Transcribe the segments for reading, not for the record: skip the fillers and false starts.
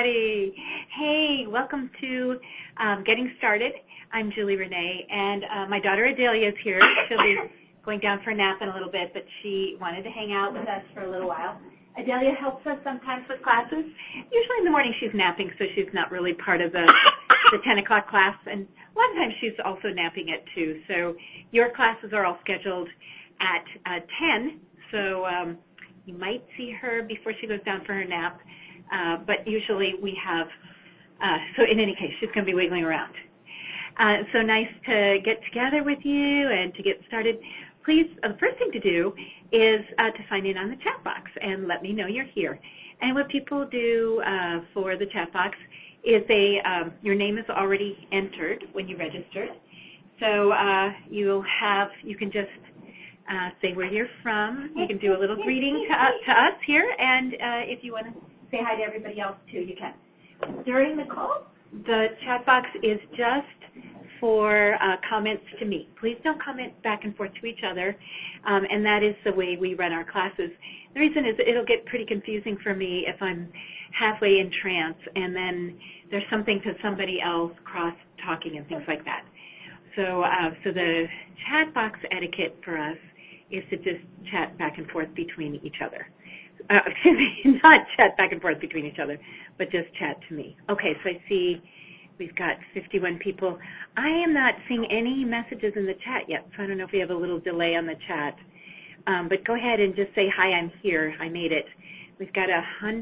Julie. Hey, welcome to Getting Started. I'm Julie Renee, and my daughter Adelia is here. She'll be going down for a nap in a little bit, but she wanted to hang out with us for a little while. Adelia helps us sometimes with classes. Usually in the morning she's napping, so she's not really part of the 10 o'clock class, and a lot of times she's also napping at 2. So your classes are all scheduled at 10, so you might see her before she goes down for her nap, but usually we have, so in any case, she's going to be wiggling around. So nice to get together with you and to get started. Please, the first thing to do is to sign in on the chat box and let me know you're here. And what people do for the chat box is your name is already entered when you registered. So you can just say where you're from. You can do a little greeting to us here, and if you want to say hi to everybody else too, you can. During the call, the chat box is just for comments to me. Please don't comment back and forth to each other, and that is the way we run our classes. The reason is it'll get pretty confusing for me if I'm halfway in trance and then there's something to somebody else cross-talking and things like that. So the chat box etiquette for us is to just chat back and forth between each other. Excuse me, not chat back and forth between each other, but just chat to me. Okay, so I see we've got 51 people. I am not seeing any messages in the chat yet, so I don't know if we have a little delay on the chat. But go ahead and just say, hi, I'm here. I made it. We've got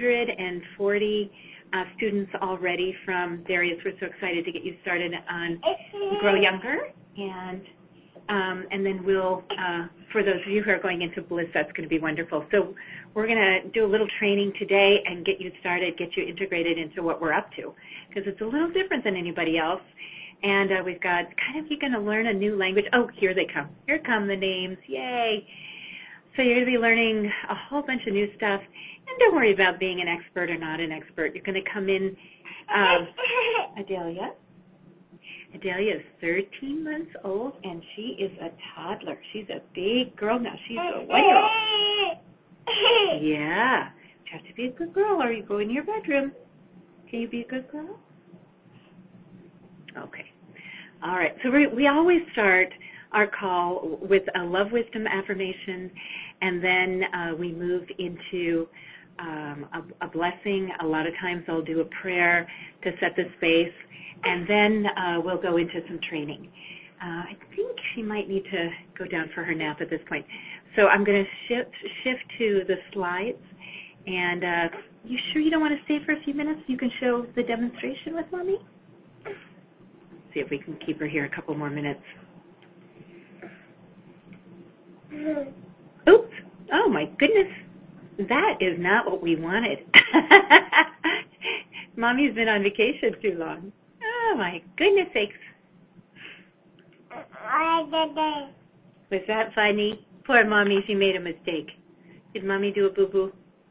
140 students already from Darius. We're so excited to get you started on Grow Younger. And then we'll, for those of you who are going into Bliss, that's going to be wonderful. So we're going to do a little training today and get you started, get you integrated into what we're up to, because it's a little different than anybody else. And we've got you're going to learn a new language. Oh, here they come. Here come the names. Yay. So you're going to be learning a whole bunch of new stuff. And don't worry about being an expert or not an expert. You're going to come in, Adelia. Adelia is 13 months old, and she is a toddler. She's a big girl now. She's a 1-year-old. Yeah. You have to be a good girl, or you go in your bedroom. Can you be a good girl? Okay. All right. So we always start our call with a love wisdom affirmation, and then we move into a blessing. A lot of times I'll do a prayer to set the space, and then we'll go into some training. I think she might need to go down for her nap at this point. So I'm going to shift to the slides. And you sure you don't want to stay for a few minutes? You can show the demonstration with Mommy? Let's see if we can keep her here a couple more minutes. Oops. Oh, my goodness. That is not what we wanted. Mommy's been on vacation too long. Oh, my goodness sakes. Was that funny? Poor Mommy, she made a mistake. Did Mommy do a boo-boo?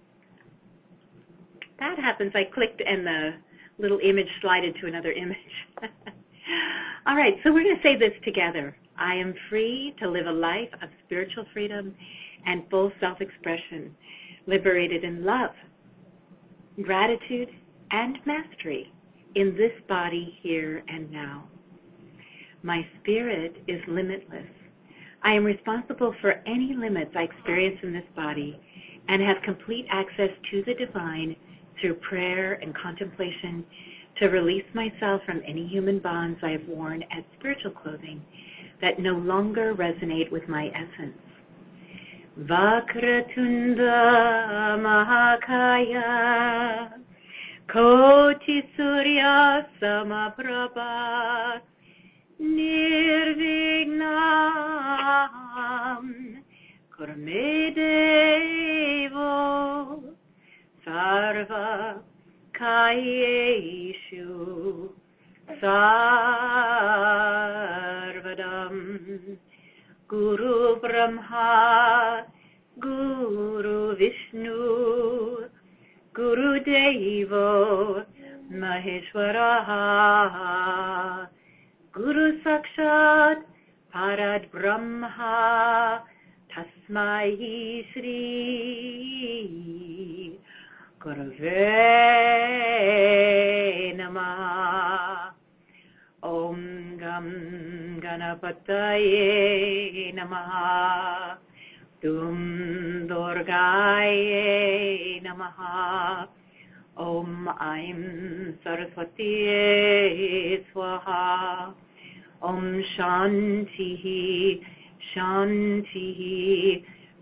That happens. I clicked and the little image slided to another image. All right, so we're going to say this together. I am free to live a life of spiritual freedom and full self-expression, liberated in love, gratitude, and mastery in this body here and now. My spirit is limitless. I am responsible for any limits I experience in this body and have complete access to the divine through prayer and contemplation to release myself from any human bonds I have worn as spiritual clothing that no longer resonate with my essence. Vakratunda Mahakaya Koti Surya Samaprabha Nirvignam Kurmedevo Sarva Kayeshu Sarvadam Guru Brahma Guru Vishnu Guru Devo Maheshwara Guru Sakshat Parad Brahma Tasmai Shri Gurave Namah. Om Gam Ganapataye Namah. Dum Durgaye Namaha. Om Aim Saraswati Swaha. Om Shanti Shanti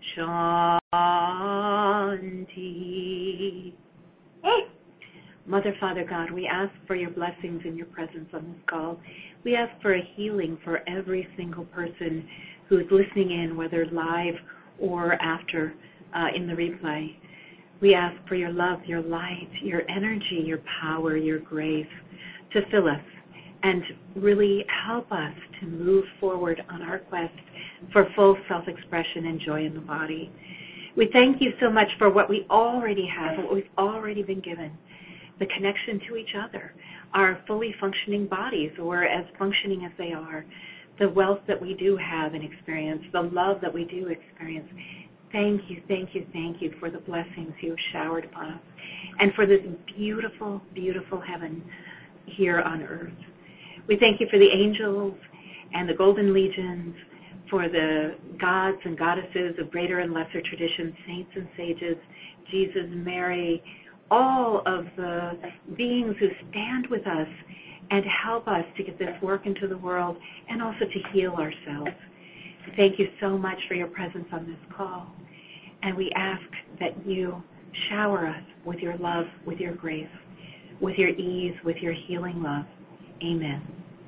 Shanti. Mother, Father God, we ask for your blessings and your presence on this call. We ask for a healing for every single person who's listening in, whether live or after in the replay. We ask for your love, your light, your energy, your power, your grace to fill us and really help us to move forward on our quest for full self-expression and joy in the body. We thank you so much for what we already have, what we've already been given, the connection to each other, our fully functioning bodies, or as functioning as they are, the wealth that we do have and experience, the love that we do experience. Thank you, thank you, thank you for the blessings you have showered upon us and for this beautiful, beautiful heaven here on earth. We thank you for the angels and the golden legions, for the gods and goddesses of greater and lesser traditions, saints and sages, Jesus, Mary, all of the beings who stand with us and help us to get this work into the world and also to heal ourselves. Thank you so much for your presence on this call. And we ask that you shower us with your love, with your grace, with your ease, with your healing love. Amen.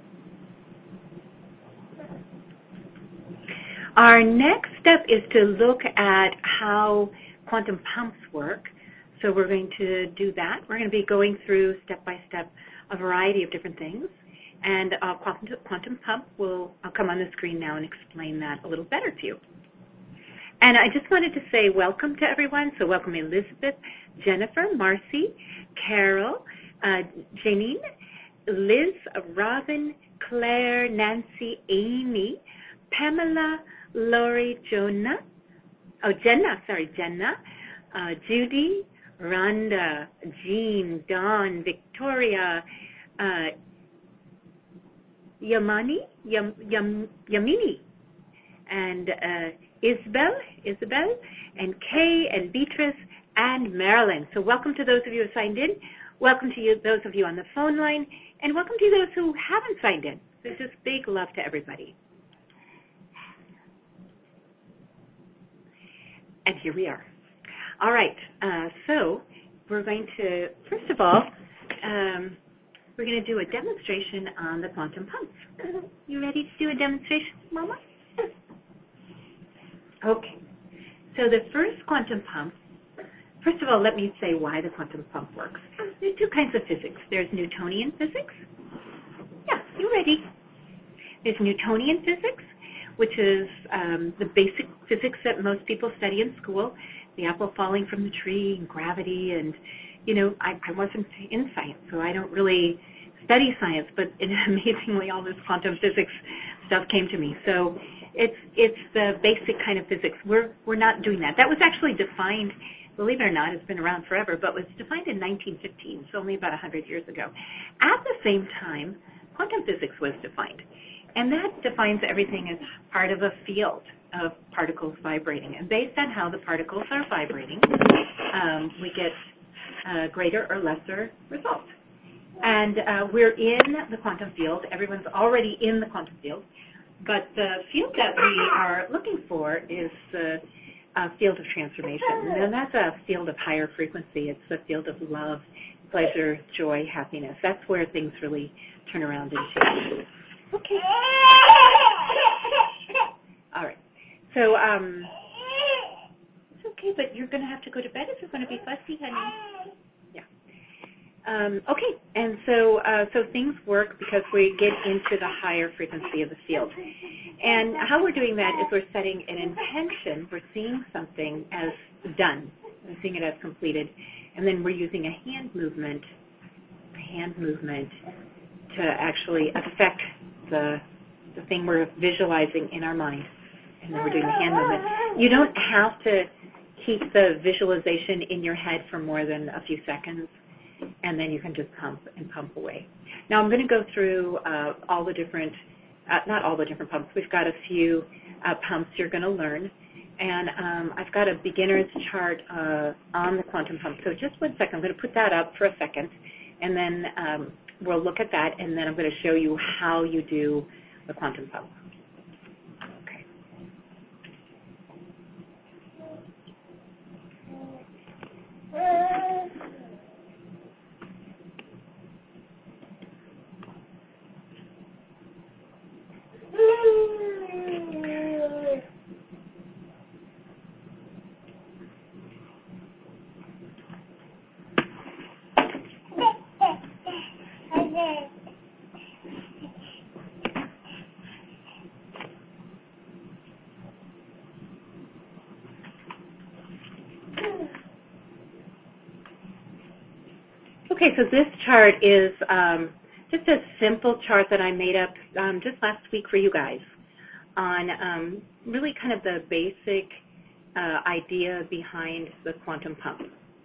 Our next step is to look at how quantum pumps work. So we're going to do that. We're going to be going through step by step a variety of different things. And quantum pump I'll come on the screen now and explain that a little better to you. And I just wanted to say welcome to everyone. So welcome Elizabeth, Jennifer, Marcy, Carol, Janine, Liz, Robin, Claire, Nancy, Amy, Pamela, Lori, Jenna, Judy, Rhonda, Jean, Dawn, Victoria, Yamini, and Isabel, and Kay, and Beatrice, and Marilyn. So welcome to those of you who signed in. Welcome to those of you on the phone line, and welcome to those who haven't signed in. So just big love to everybody. And here we are. All right, so we're going to, first of all, we're going to do a demonstration on the quantum pumps. You ready to do a demonstration, Mama? Okay, so the first quantum pump, first of all, let me say why the quantum pump works. There's two kinds of physics. There's Newtonian physics. Yeah, you ready? There's Newtonian physics, which is the basic physics that most people study in school, the apple falling from the tree and gravity. And, you know, I wasn't in science, so I don't really study science, but amazingly all this quantum physics stuff came to me. So it's the basic kind of physics. We're not doing that. That was actually defined, believe it or not, it's been around forever, but was defined in 1915, so only about 100 years ago. At the same time, quantum physics was defined. And that defines everything as part of a field of particles vibrating. And based on how the particles are vibrating, we get greater or lesser results. And we're in the quantum field. Everyone's already in the quantum field. But the field that we are looking for is the field of transformation. And that's a field of higher frequency. It's the field of love, pleasure, joy, happiness. That's where things really turn around and change. Okay. All right. So, it's okay, but you're going to have to go to bed if you're going to be fussy, honey. Yeah. Okay. And so things work because we get into the higher frequency of the field. And how we're doing that is we're setting an intention. We're seeing something as done. We're seeing it as completed. And then we're using a hand movement to actually affect the thing we're visualizing in our mind. And then we're doing the hand movement. You don't have to keep the visualization in your head for more than a few seconds, and then you can just pump and pump away. Now I'm going to go through all the different, not all the different pumps. We've got a few pumps you're going to learn, and I've got a beginner's chart on the quantum pump. So just 1 second. I'm going to put that up for a second, and then we'll look at that, and then I'm going to show you how you do the quantum pump. Okay. Okay, so this chart is just a simple chart that I made up just last week for you guys on really kind of the basic idea behind the quantum pump.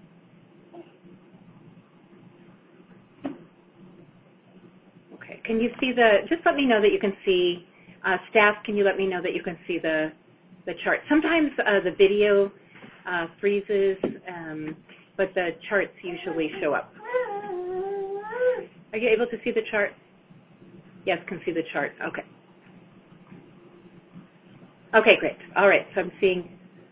Okay, can you see just let me know that you can see, staff, can you let me know that you can see the chart? Sometimes the video freezes, but the charts usually show up. Are you able to see the chart? Yes, can see the chart. Okay. Okay, great. All right, so I'm seeing.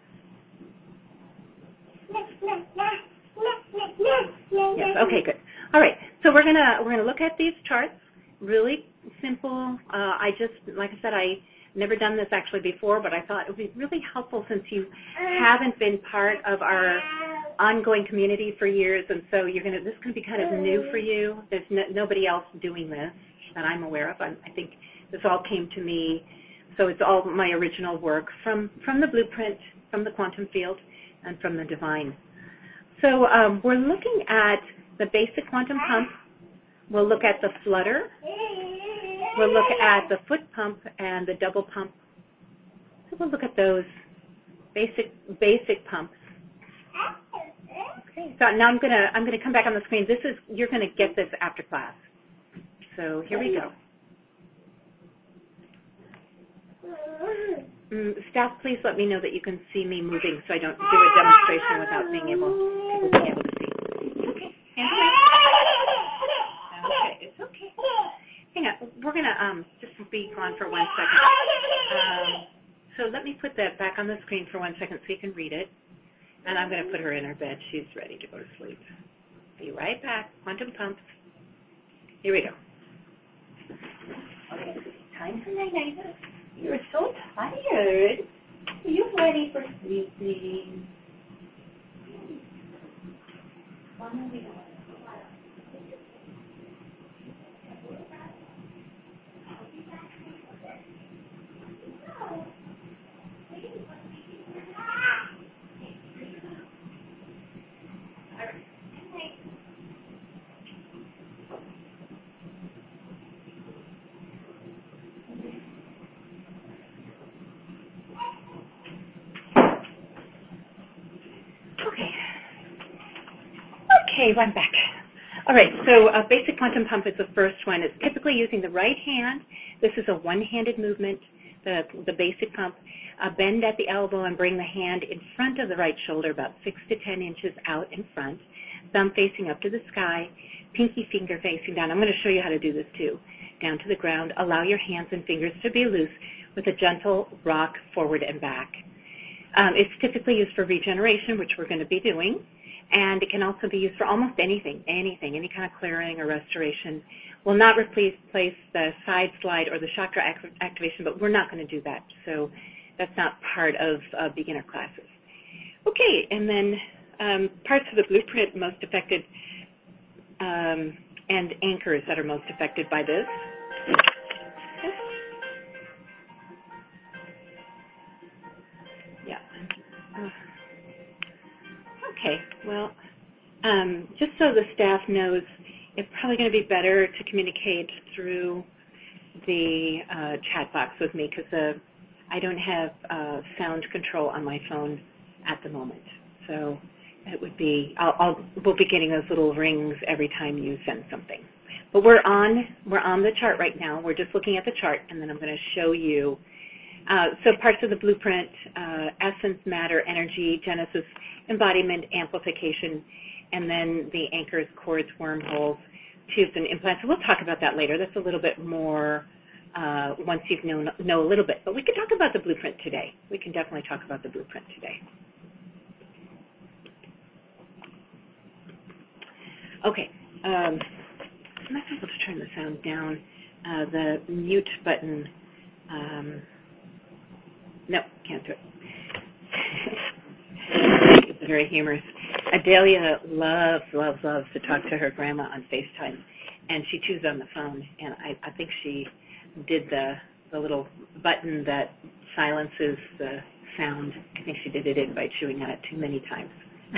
Yes. Okay, good. All right. So we're gonna look at these charts. Really simple. Like I said, I never done this actually before, but I thought it would be really helpful since you haven't been part of our ongoing community for years, and so this is going to be kind of new for you. There's nobody else doing this that I'm aware of. I think this all came to me, so it's all my original work from the blueprint, from the quantum field, and from the divine. So we're looking at the basic quantum pump. We'll look at the flutter. We'll look at the foot pump and the double pump. So we'll look at those basic pumps. Okay. So now I'm gonna come back on the screen. You're gonna get this after class. So here we go. Staff, please let me know that you can see me moving, so I don't do a demonstration without people being able to see. Okay. Okay, it's okay. Hang on. We're gonna just be gone for 1 second. So let me put that back on the screen for 1 second so you can read it. And I'm going to put her in her bed. She's ready to go to sleep. Be right back. Quantum pumps. Here we go. Okay, time for night-night. You're so tired. Are you ready for sleeping? Okay, I'm back. All right, so a basic quantum pump is the first one. It's typically using the right hand. This is a one-handed movement, the basic pump. Bend at the elbow and bring the hand in front of the right shoulder, about 6 to 10 inches out in front. Thumb facing up to the sky, pinky finger facing down. I'm going to show you how to do this too. Down to the ground. Allow your hands and fingers to be loose with a gentle rock forward and back. It's typically used for regeneration, which we're going to be doing. And it can also be used for almost anything, any kind of clearing or restoration. We'll not replace the side slide or the chakra activation, but we're not going to do that. So that's not part of beginner classes. Okay, and then parts of the blueprint most affected and anchors that are most affected by this. Yeah. Okay, well, just so the staff knows, it's probably going to be better to communicate through the chat box with me because I don't have sound control on my phone at the moment. So it would be, we'll be getting those little rings every time you send something. But we're on the chart right now. We're just looking at the chart, and then I'm going to show you. So parts of the blueprint, essence, matter, energy, genesis, embodiment, amplification, and then the anchors, cords, wormholes, tubes, and implants. So we'll talk about that later. That's a little bit more once you know a little bit. But we can talk about the blueprint today. We can definitely talk about the blueprint today. Okay. I'm not able to turn the sound down. The mute button, no, can't do it. It's very humorous. Adelia loves to talk to her grandma on FaceTime, and she chews on the phone, and I think she did the little button that silences the sound. I think she did it in by chewing on it too many times.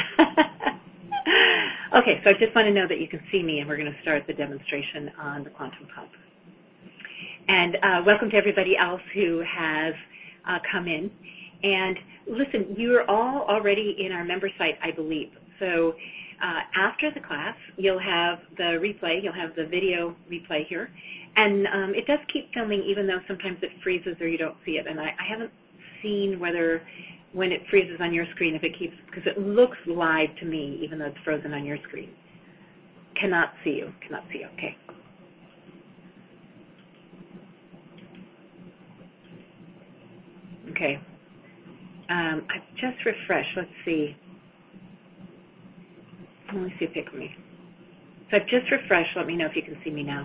Okay, so I just want to know that you can see me, and we're going to start the demonstration on the quantum pump. And welcome to everybody else who has come in. And listen, you're all already in our member site, I believe. So after the class, you'll have the replay, you'll have the video replay here. And it does keep filming, even though sometimes it freezes or you don't see it. And I haven't seen whether when it freezes on your screen, if it keeps, because it looks live to me, even though it's frozen on your screen. Cannot see you, okay. Okay. I've just refreshed. Let's see. Let me see a pic of me. So I've just refreshed. Let me know if you can see me now.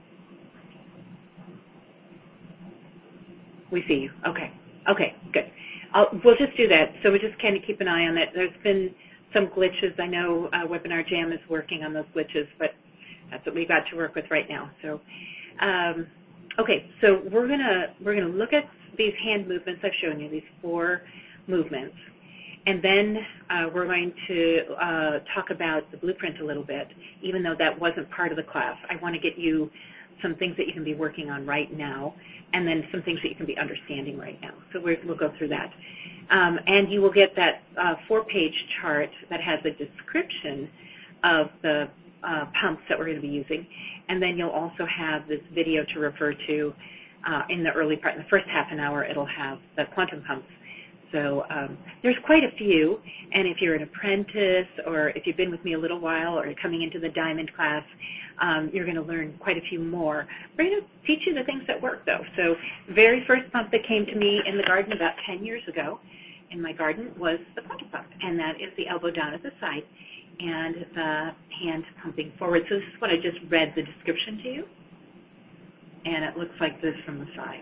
We see you. Okay. Okay, good. We'll just do that. So we just kind of keep an eye on that. There's been some glitches. I know Webinar Jam is working on those glitches, but that's what we've got to work with right now. So, okay. So we're gonna look at these hand movements I've shown you, these 4 movements, and then we're going to talk about the blueprint a little bit, even though that wasn't part of the class. I want to get you some things that you can be working on right now, and then some things that you can be understanding right now. So we'll go through that. And you will get that 4-page chart that has a description of the pumps that we're going to be using, and then you'll also have this video to refer to in the early part. In the first half an hour, it'll have the quantum pumps. So there's quite a few, and if you're an apprentice or if you've been with me a little while or you're coming into the Diamond class, you're going to learn quite a few more. We're going to teach you the things that work, though. So very first pump that came to me in the garden about 10 years ago in my garden was the quantum pump, and that is the elbow down at the side and the hand pumping forward. So this is what I just read the description to you, and it looks like this from the side.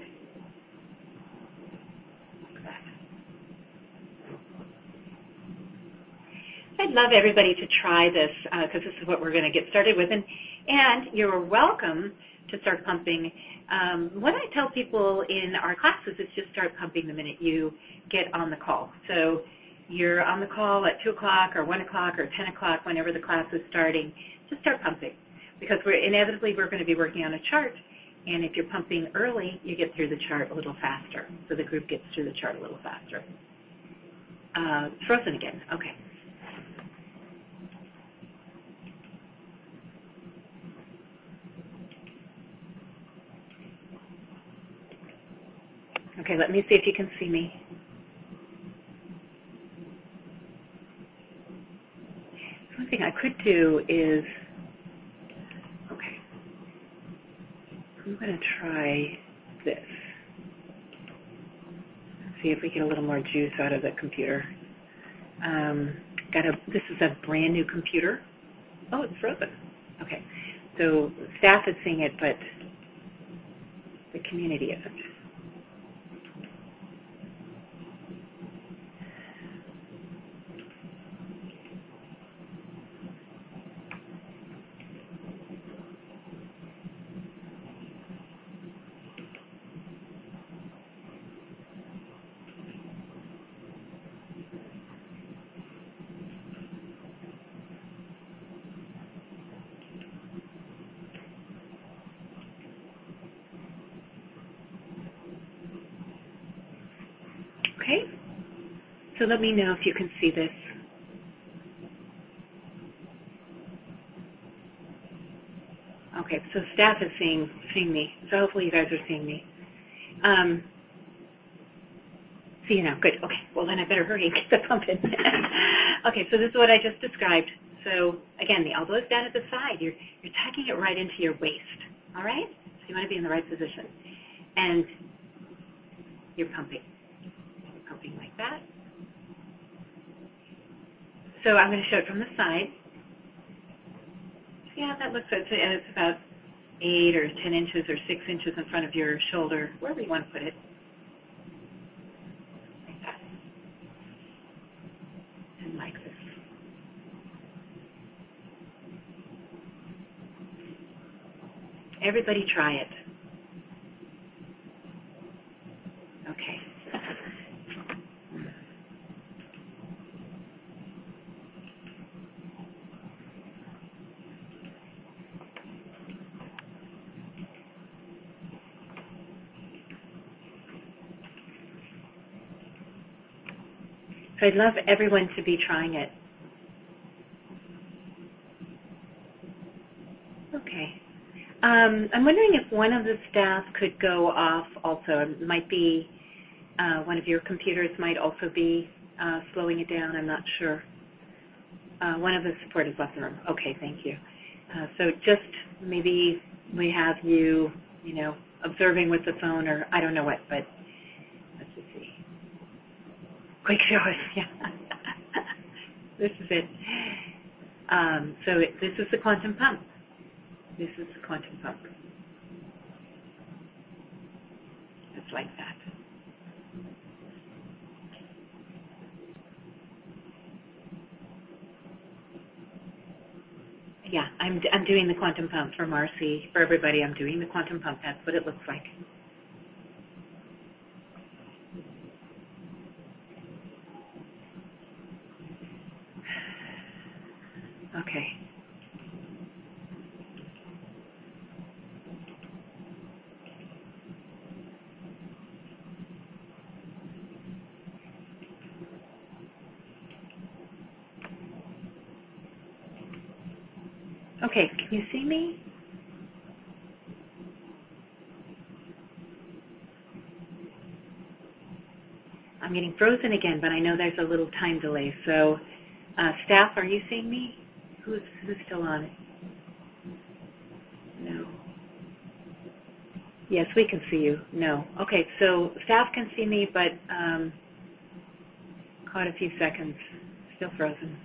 I'd love everybody to try this because this is what we're going to get started with. And you're welcome to start pumping. What I tell people in our classes is just start pumping the minute you get on the call. So you're on the call at 2 o'clock or 1 o'clock or 10 o'clock, whenever the class is starting, just start pumping. Because we're going to be working on a chart. And if you're pumping early, you get through the chart a little faster. So the group gets through the chart a little faster. Frozen again. Okay. Okay, let me see if you can see me. One thing I could do is, okay, I'm going to try this. See if we get a little more juice out of the computer. This is a brand new computer. Oh, it's frozen. Okay, so staff is seeing it, but the community isn't. Okay, so let me know if you can see this. So staff is seeing me. So hopefully you guys are seeing me. See you now. Good. Okay. Well, then I better hurry and get the pump in. Okay. So this is what I just described. So again, the elbow is down at the side. You're tucking it right into your waist. All right. So you want to be in the right position, and you're pumping. You're pumping like that. So I'm going to show it from the side. Yeah, that looks good. So it's about 8 or 10 inches or 6 inches in front of your shoulder, wherever you want to put it. Like that. And like this. Everybody try it. Okay. So I'd love everyone to be trying it. Okay. I'm wondering if one of the staff could go off also. It might be one of your computers might also be slowing it down. I'm not sure. One of the support has left the room. Okay, thank you. So just maybe we have you, observing with the phone or I don't know what, but let's just see. Quick show us, yeah. This is it. This is the quantum pump. This is the quantum pump. It's like that. Yeah, I'm doing the quantum pump for Marcy, for everybody. I'm doing the quantum pump. That's what it looks like. Okay. Okay, can you see me? I'm getting frozen again, but I know there's a little time delay. So, staff, are you seeing me? Who's still on? No. Yes, we can see you. No. Okay, so staff can see me, but caught a few seconds. Still frozen.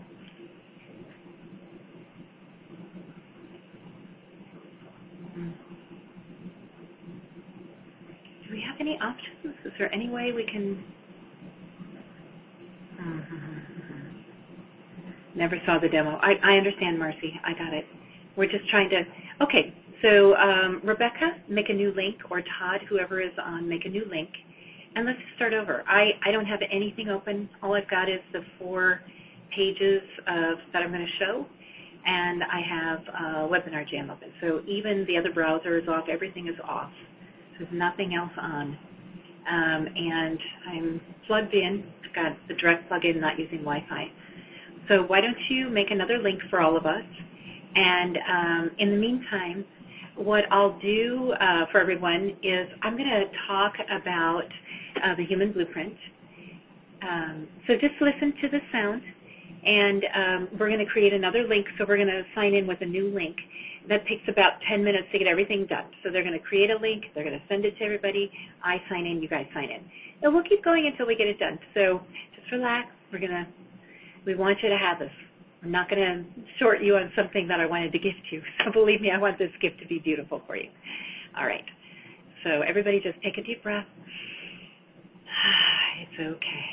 Do we have any options? Is there any way we can? Never saw the demo. I understand, Marcy. I got it. We're just trying to. Okay, so Rebecca, make a new link, or Todd, whoever is on, make a new link, and let's start over. I don't have anything open. All I've got is the 4 pages that I'm going to show, and I have Webinar Jam open. So even the other browser is off. Everything is off. So there's nothing else on. And I'm plugged in. I've got the direct plug-in, not using Wi-Fi. So why don't you make another link for all of us? And in the meantime, what I'll do for everyone is I'm going to talk about the human blueprint. So just listen to the sound, and we're going to create another link. So we're going to sign in with a new link. That takes about 10 minutes to get everything done. So they're going to create a link. They're going to send it to everybody. I sign in. You guys sign in. And we'll keep going until we get it done. So just relax. We want you to have this. I'm not going to short you on something that I wanted to gift you. So believe me, I want this gift to be beautiful for you. All right. So everybody just take a deep breath. It's okay.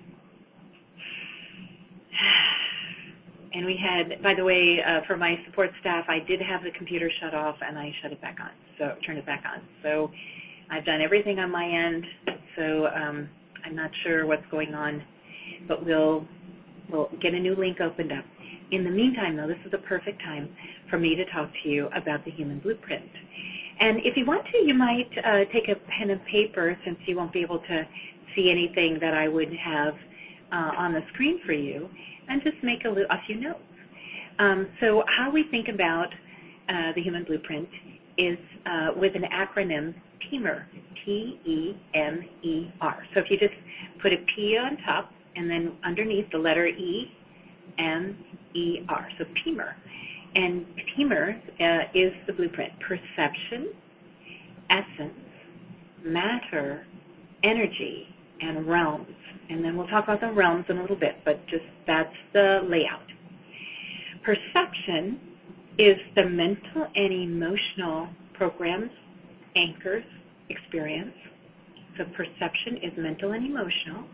And we had, by the way, for my support staff, I did have the computer shut off, and I shut it back on, so turned it back on. So I've done everything on my end, so I'm not sure what's going on, but we'll get a new link opened up. In the meantime, though, this is the perfect time for me to talk to you about the human blueprint. And if you want to, you might take a pen and paper, since you won't be able to see anything that I would have on the screen for you, and just make a few notes. So how we think about the Human Blueprint, is with an acronym TEMER, T-E-M-E-R. So if you just put a P on top and then underneath the letter E-M-E-R, so TEMER. And TEMER is the blueprint: perception, essence, matter, energy, and realms. And then we'll talk about the realms in a little bit, but just that's the layout. Perception is the mental and emotional programs, anchors, experience. So perception is mental and emotional.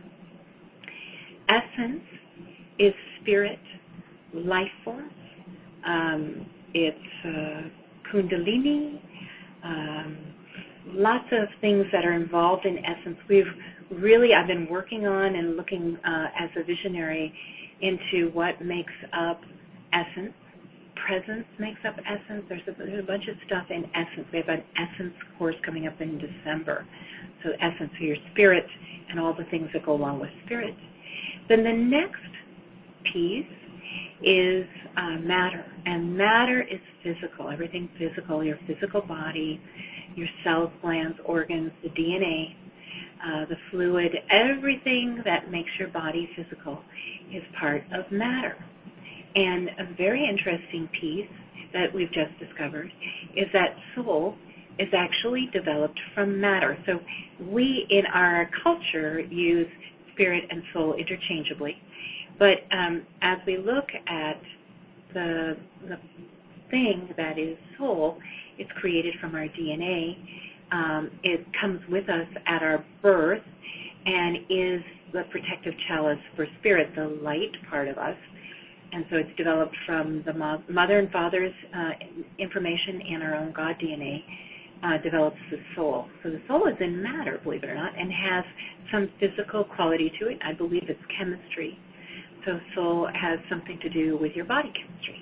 Essence is spirit, life force. It's kundalini, lots of things that are involved in essence. I've been working on and looking as a visionary into what makes up essence. Presence makes up essence. There's a bunch of stuff in essence. We have an essence course coming up in December. So essence, so your spirit and all the things that go along with spirit. Then the next piece is matter. And matter is physical, everything physical, your physical body, your cells, glands, organs, the DNA, the fluid, everything that makes your body physical is part of matter. And a very interesting piece that we've just discovered is that soul is actually developed from matter. So we in our culture use spirit and soul interchangeably. But as we look at the thing that is soul, it's created from our DNA. It comes with us at our birth and is the protective chalice for spirit, the light part of us. And so it's developed from the mother and father's information and our own God DNA develops the soul. So the soul is in matter, believe it or not, and has some physical quality to it. I believe it's chemistry. So soul has something to do with your body chemistry.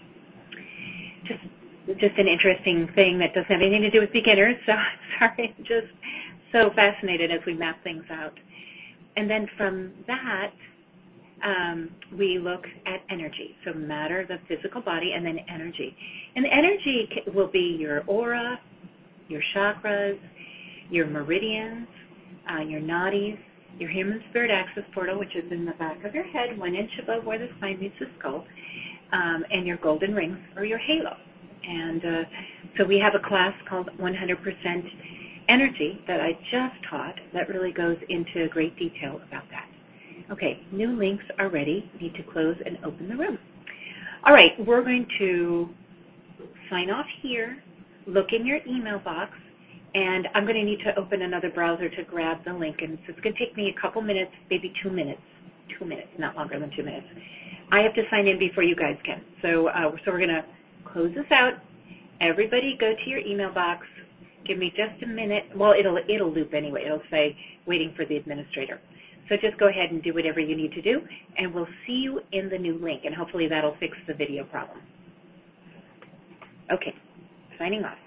Just an interesting thing that doesn't have anything to do with beginners. So sorry, I'm just so fascinated as we map things out. And then from that, we look at energy. So matter, the physical body, and then energy. And the energy will be your aura, your chakras, your meridians, your nadis, your human spirit access portal, which is in the back of your head, 1 inch above where the spine meets the skull, and your golden rings or your halo. And so we have a class called 100% Energy that I just taught that really goes into great detail about that. Okay, new links are ready. Need to close and open the room. All right, we're going to sign off here, look in your email box, and I'm going to need to open another browser to grab the link. And so it's going to take me a couple minutes, maybe 2 minutes. 2 minutes, not longer than 2 minutes. I have to sign in before you guys can. So we're going to close this out. Everybody go to your email box. Give me just a minute. Well, it'll loop anyway. It'll say waiting for the administrator. So just go ahead and do whatever you need to do, and we'll see you in the new link, and hopefully that'll fix the video problem. Okay, signing off.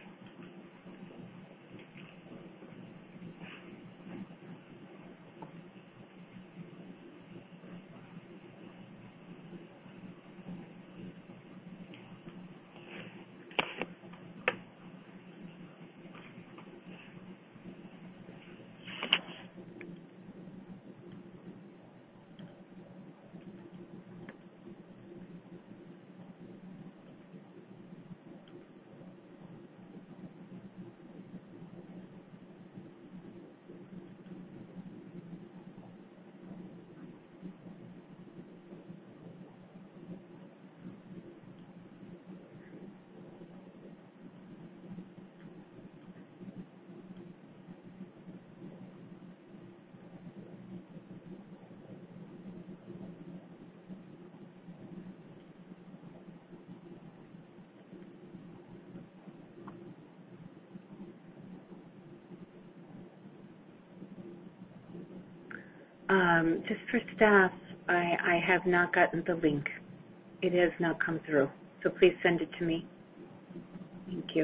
Just for staff, I have not gotten the link. It has not come through. So please send it to me. Thank you.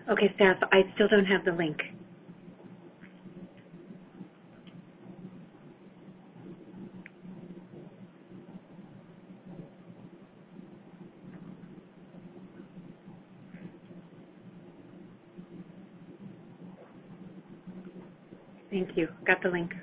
Okay, staff, I still don't have the link. Thank you. Got the link.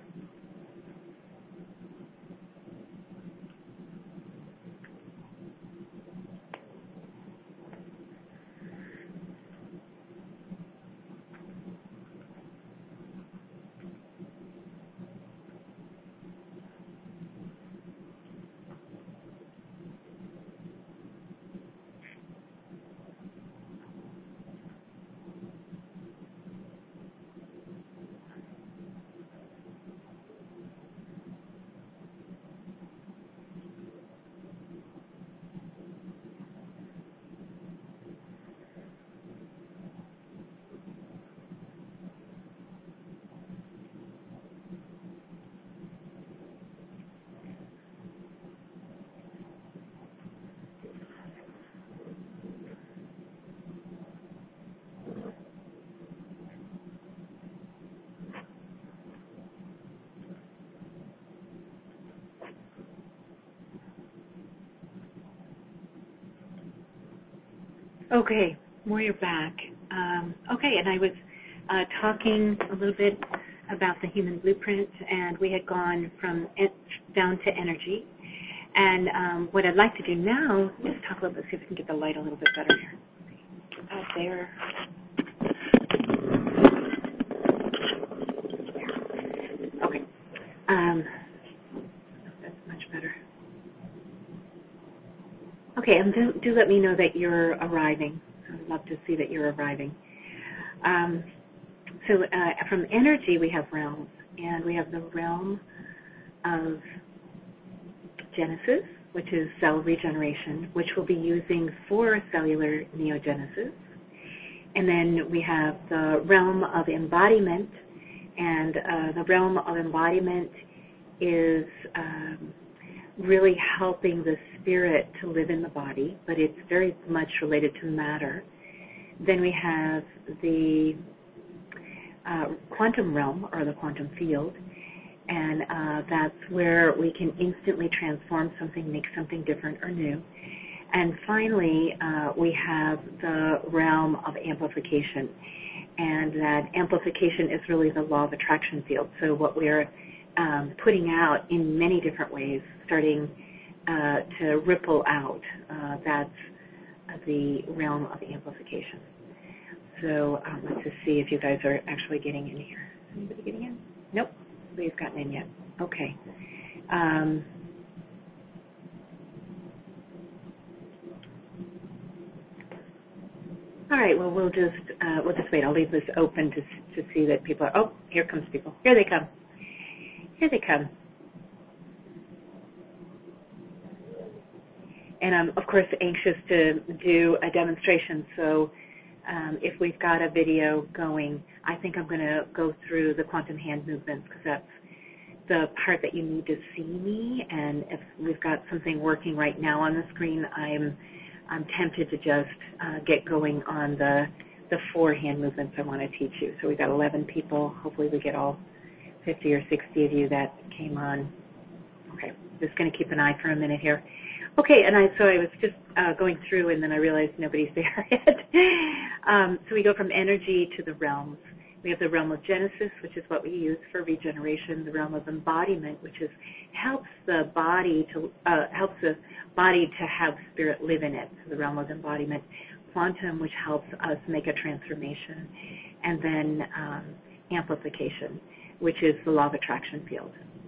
Okay, more you're back. Okay, and I was talking a little bit about the human blueprint, and we had gone from down to energy. And what I'd like to do now is talk a little bit, see if we can get the light a little bit better here. Out there. Okay. That's much better. Okay, and do let me know that you're arriving. I'd love to see that you're arriving. So from energy, we have realms, and we have the realm of Genesis, which is cell regeneration, which we'll be using for cellular neogenesis. And then we have the realm of embodiment, and the realm of embodiment is really helping the spirit to live in the body, but it's very much related to matter. Then we have the quantum realm, or the quantum field, and that's where we can instantly transform something, make something different or new. And finally, we have the realm of amplification, and that amplification is really the law of attraction field. So what we're putting out in many different ways, starting to ripple out, that's the realm of amplification. So let's just see if you guys are actually getting in here. Is anybody getting in? Nope, nobody's gotten in yet. Okay. All right. Well, we'll just wait. I'll leave this open to see that people are. Oh, here comes people. Here they come. Here they come. And I'm, of course, anxious to do a demonstration. So if we've got a video going, I think I'm going to go through the quantum hand movements, because that's the part that you need to see me. And if we've got something working right now on the screen, I'm tempted to just get going on the 4 hand movements I want to teach you. So we've got 11 people. Hopefully we get all 50 or 60 of you that came on. Okay, just going to keep an eye for a minute here. Okay, and so I was just going through, and then I realized nobody's there yet. So we go from energy to the realms. We have the realm of Genesis, which is what we use for regeneration. The realm of embodiment, which is helps the body to have spirit live in it. So the realm of embodiment. Quantum, which helps us make a transformation, and then amplification, which is the law of attraction field.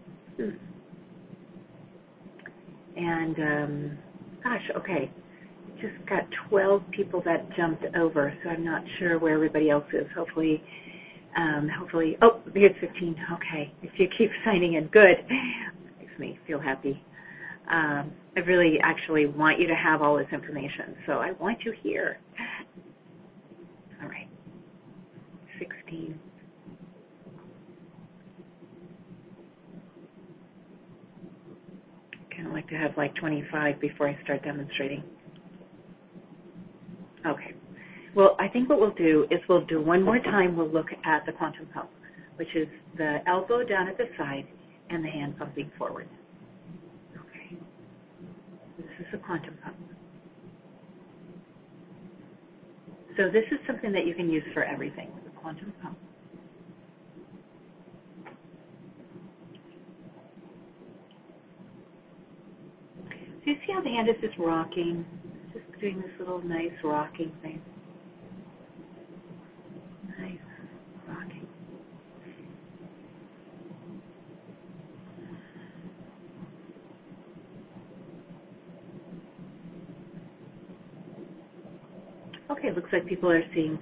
And, gosh, okay, just got 12 people that jumped over, so I'm not sure where everybody else is. Hopefully, oh, here's 15. Okay, if you keep signing in, good. Makes me feel happy. I really actually want you to have all this information, so I want you here. All right, 16. Kind of like to have like 25 before I start demonstrating. Okay. Well, I I think what we'll do is we'll do one more time. We'll look at the quantum pump, which is the elbow down at the side and the hand pumping forward. Okay. This is the quantum pump. So this is something that you can use for everything, the quantum pump. So you see how the hand is just rocking, just doing this little nice rocking thing. Nice rocking. Okay, looks like people are seeing.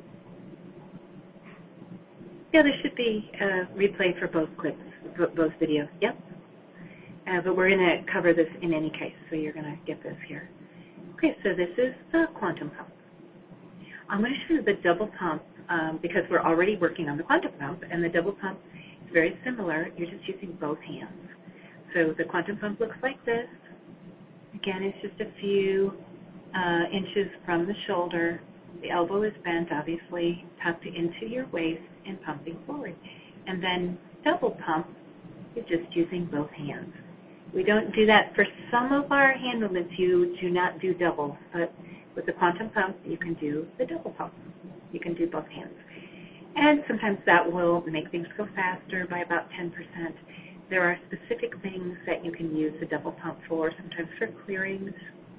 Yeah, there should be a replay for both clips, both videos. Yep. But we're going to cover this in any case, so you're going to get this here. Okay, so this is the quantum pump. I'm going to show you the double pump because we're already working on the quantum pump, and the double pump is very similar. You're just using both hands. So the quantum pump looks like this. Again, it's just a few inches from the shoulder. The elbow is bent, obviously, tucked into your waist and pumping forward. And then double pump, you're just using both hands. We don't do that for some of our hand movements. You do not do double, but with the quantum pump, you can do the double pump. You can do both hands. And sometimes that will make things go faster by about 10%. There are specific things that you can use the double pump for, sometimes for clearings.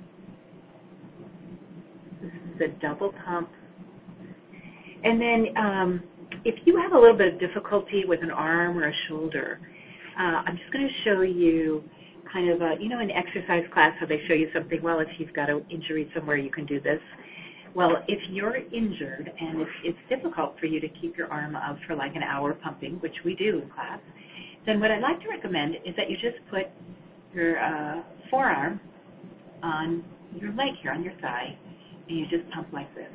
This is the double pump. And then if you have a little bit of difficulty with an arm or a shoulder, I'm just going to show you kind of an exercise class, how they show you something. Well, if you've got an injury somewhere, you can do this. Well, if you're injured and it's difficult for you to keep your arm up for like an hour pumping, which we do in class, then what I'd like to recommend is that you just put your forearm on your leg here, on your thigh, and you just pump like this.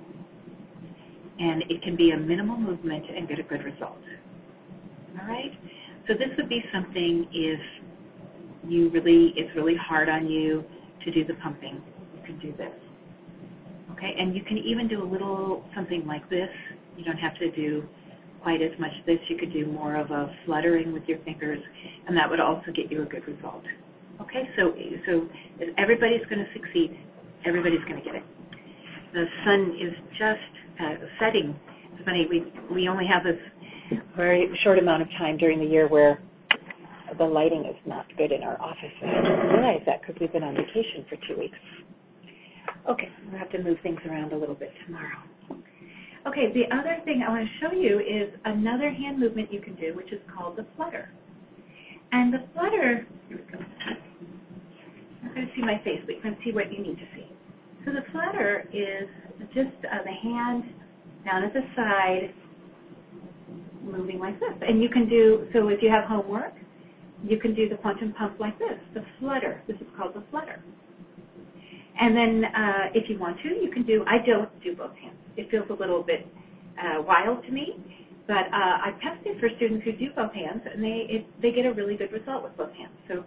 And it can be a minimal movement and get a good result. All right? So this would be something if it's really hard on you to do the pumping, you can do this. Okay, and you can even do a little something like this. You don't have to do quite as much this. You could do more of a fluttering with your fingers, and that would also get you a good result. Okay, so everybody's going to succeed. Everybody's going to get it. The sun is just setting. It's funny, we only have this very short amount of time during the year where the lighting is not good in our office. I didn't realize that because we've been on vacation for 2 weeks. Okay, we'll have to move things around a little bit tomorrow. Okay, the other thing I want to show you is another hand movement you can do, which is called the flutter. And the flutter, here we go. I'm not going to see my face, but you can see what you need to see. So the flutter is just the hand down at the side, moving like this. And you can do, so if you have homework, you can do the quantum pump like this, the flutter. This is called the flutter. And then if you want to, you can do, I don't do both hands. It feels a little bit wild to me, but I've tested for students who do both hands, and they get a really good result with both hands. So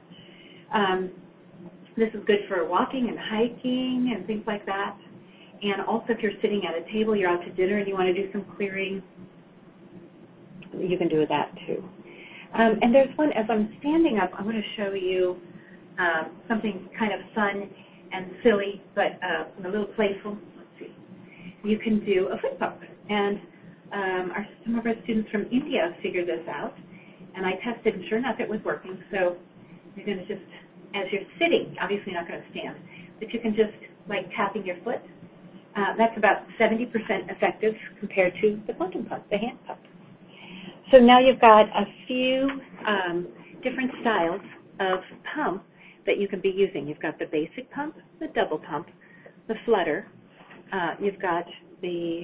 this is good for walking and hiking and things like that. And also if you're sitting at a table, you're out to dinner, and you want to do some clearing, you can do that too. And there's one, as I'm standing up, I'm going to show you something kind of fun and silly, but a little playful. Let's see. You can do a foot pump. And some of our students from India figured this out, and I tested, and sure enough, it was working. So you're going to just, as you're sitting, obviously you're not going to stand, but you can just, like tapping your foot. That's about 70% effective compared to the quantum pump, the hand pump. So now you've got a few different styles of pump that you can be using. You've got the basic pump, the double pump, the flutter. You've got the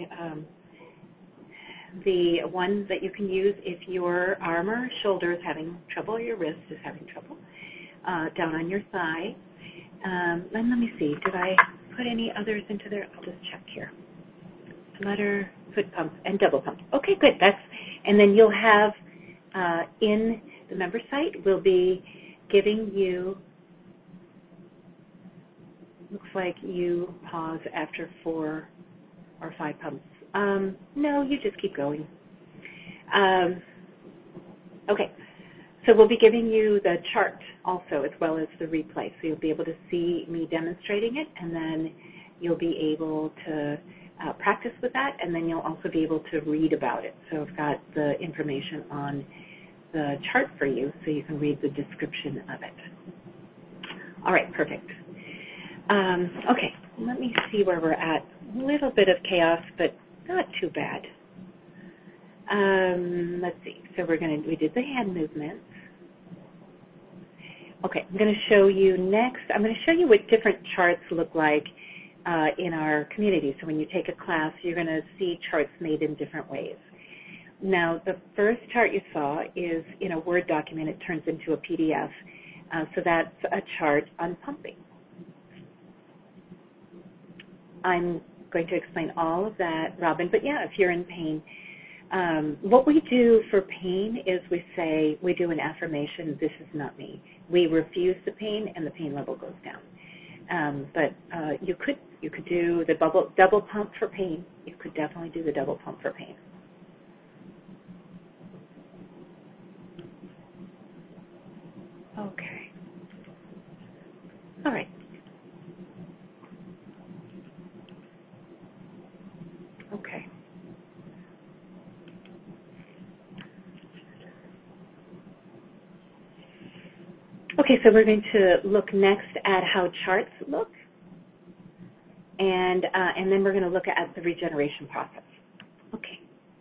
one that you can use if your arm or shoulder is having trouble, or your wrist is having trouble, down on your thigh. And let me see, did I put any others into there? I'll just check here. Flutter, foot pump, and double pump. Okay, good. And then you'll have in the member site, we'll be giving you, looks like you pause after 4 or 5 pumps. No, you just keep going. Um, okay, so we'll be giving you the chart also as well as the replay. So you'll be able to see me demonstrating it, and then you'll be able to practice with that, and then you'll also be able to read about it. So I've got the information on the chart for you so you can read the description of it. All right, perfect. Okay, let me see where we're at. A little bit of chaos, but not too bad. Let's see. So we did the hand movements. Okay, I'm going to show you next. I'm going to show you what different charts look like in our community. So when you take a class, you're going to see charts made in different ways. Now, the first chart you saw is in a Word document. It turns into a PDF. So that's a chart on pumping. I'm going to explain all of that, Robin, but yeah, if you're in pain, what we do for pain is we do an affirmation, this is not me. We refuse the pain, and the pain level goes down. But you could do the double pump for pain. You could definitely do the double pump for pain. Okay. All right. Okay. Okay, so we're going to look next at how charts look, and then we're going to look at the regeneration process. Okay.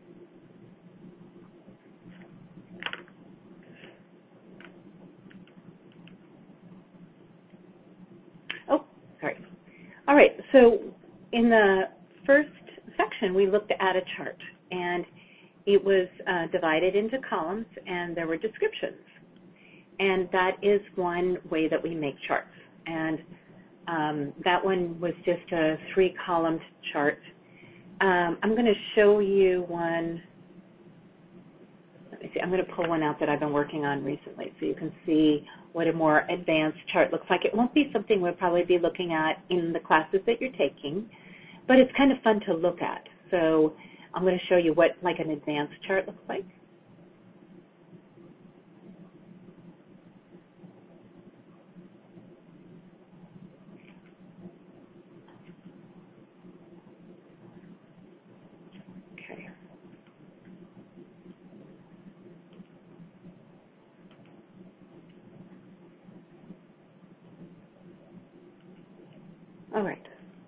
Oh, sorry. All right, so in the first section, we looked at a chart, and it was divided into columns, and there were descriptions. And that is one way that we make charts. And that one was just a 3-column chart. I'm going to show you one. Let me see. I'm going to pull one out that I've been working on recently so you can see what a more advanced chart looks like. It won't be something we'll probably be looking at in the classes that you're taking, but it's kind of fun to look at. So I'm going to show you what like an advanced chart looks like. Okay. All right.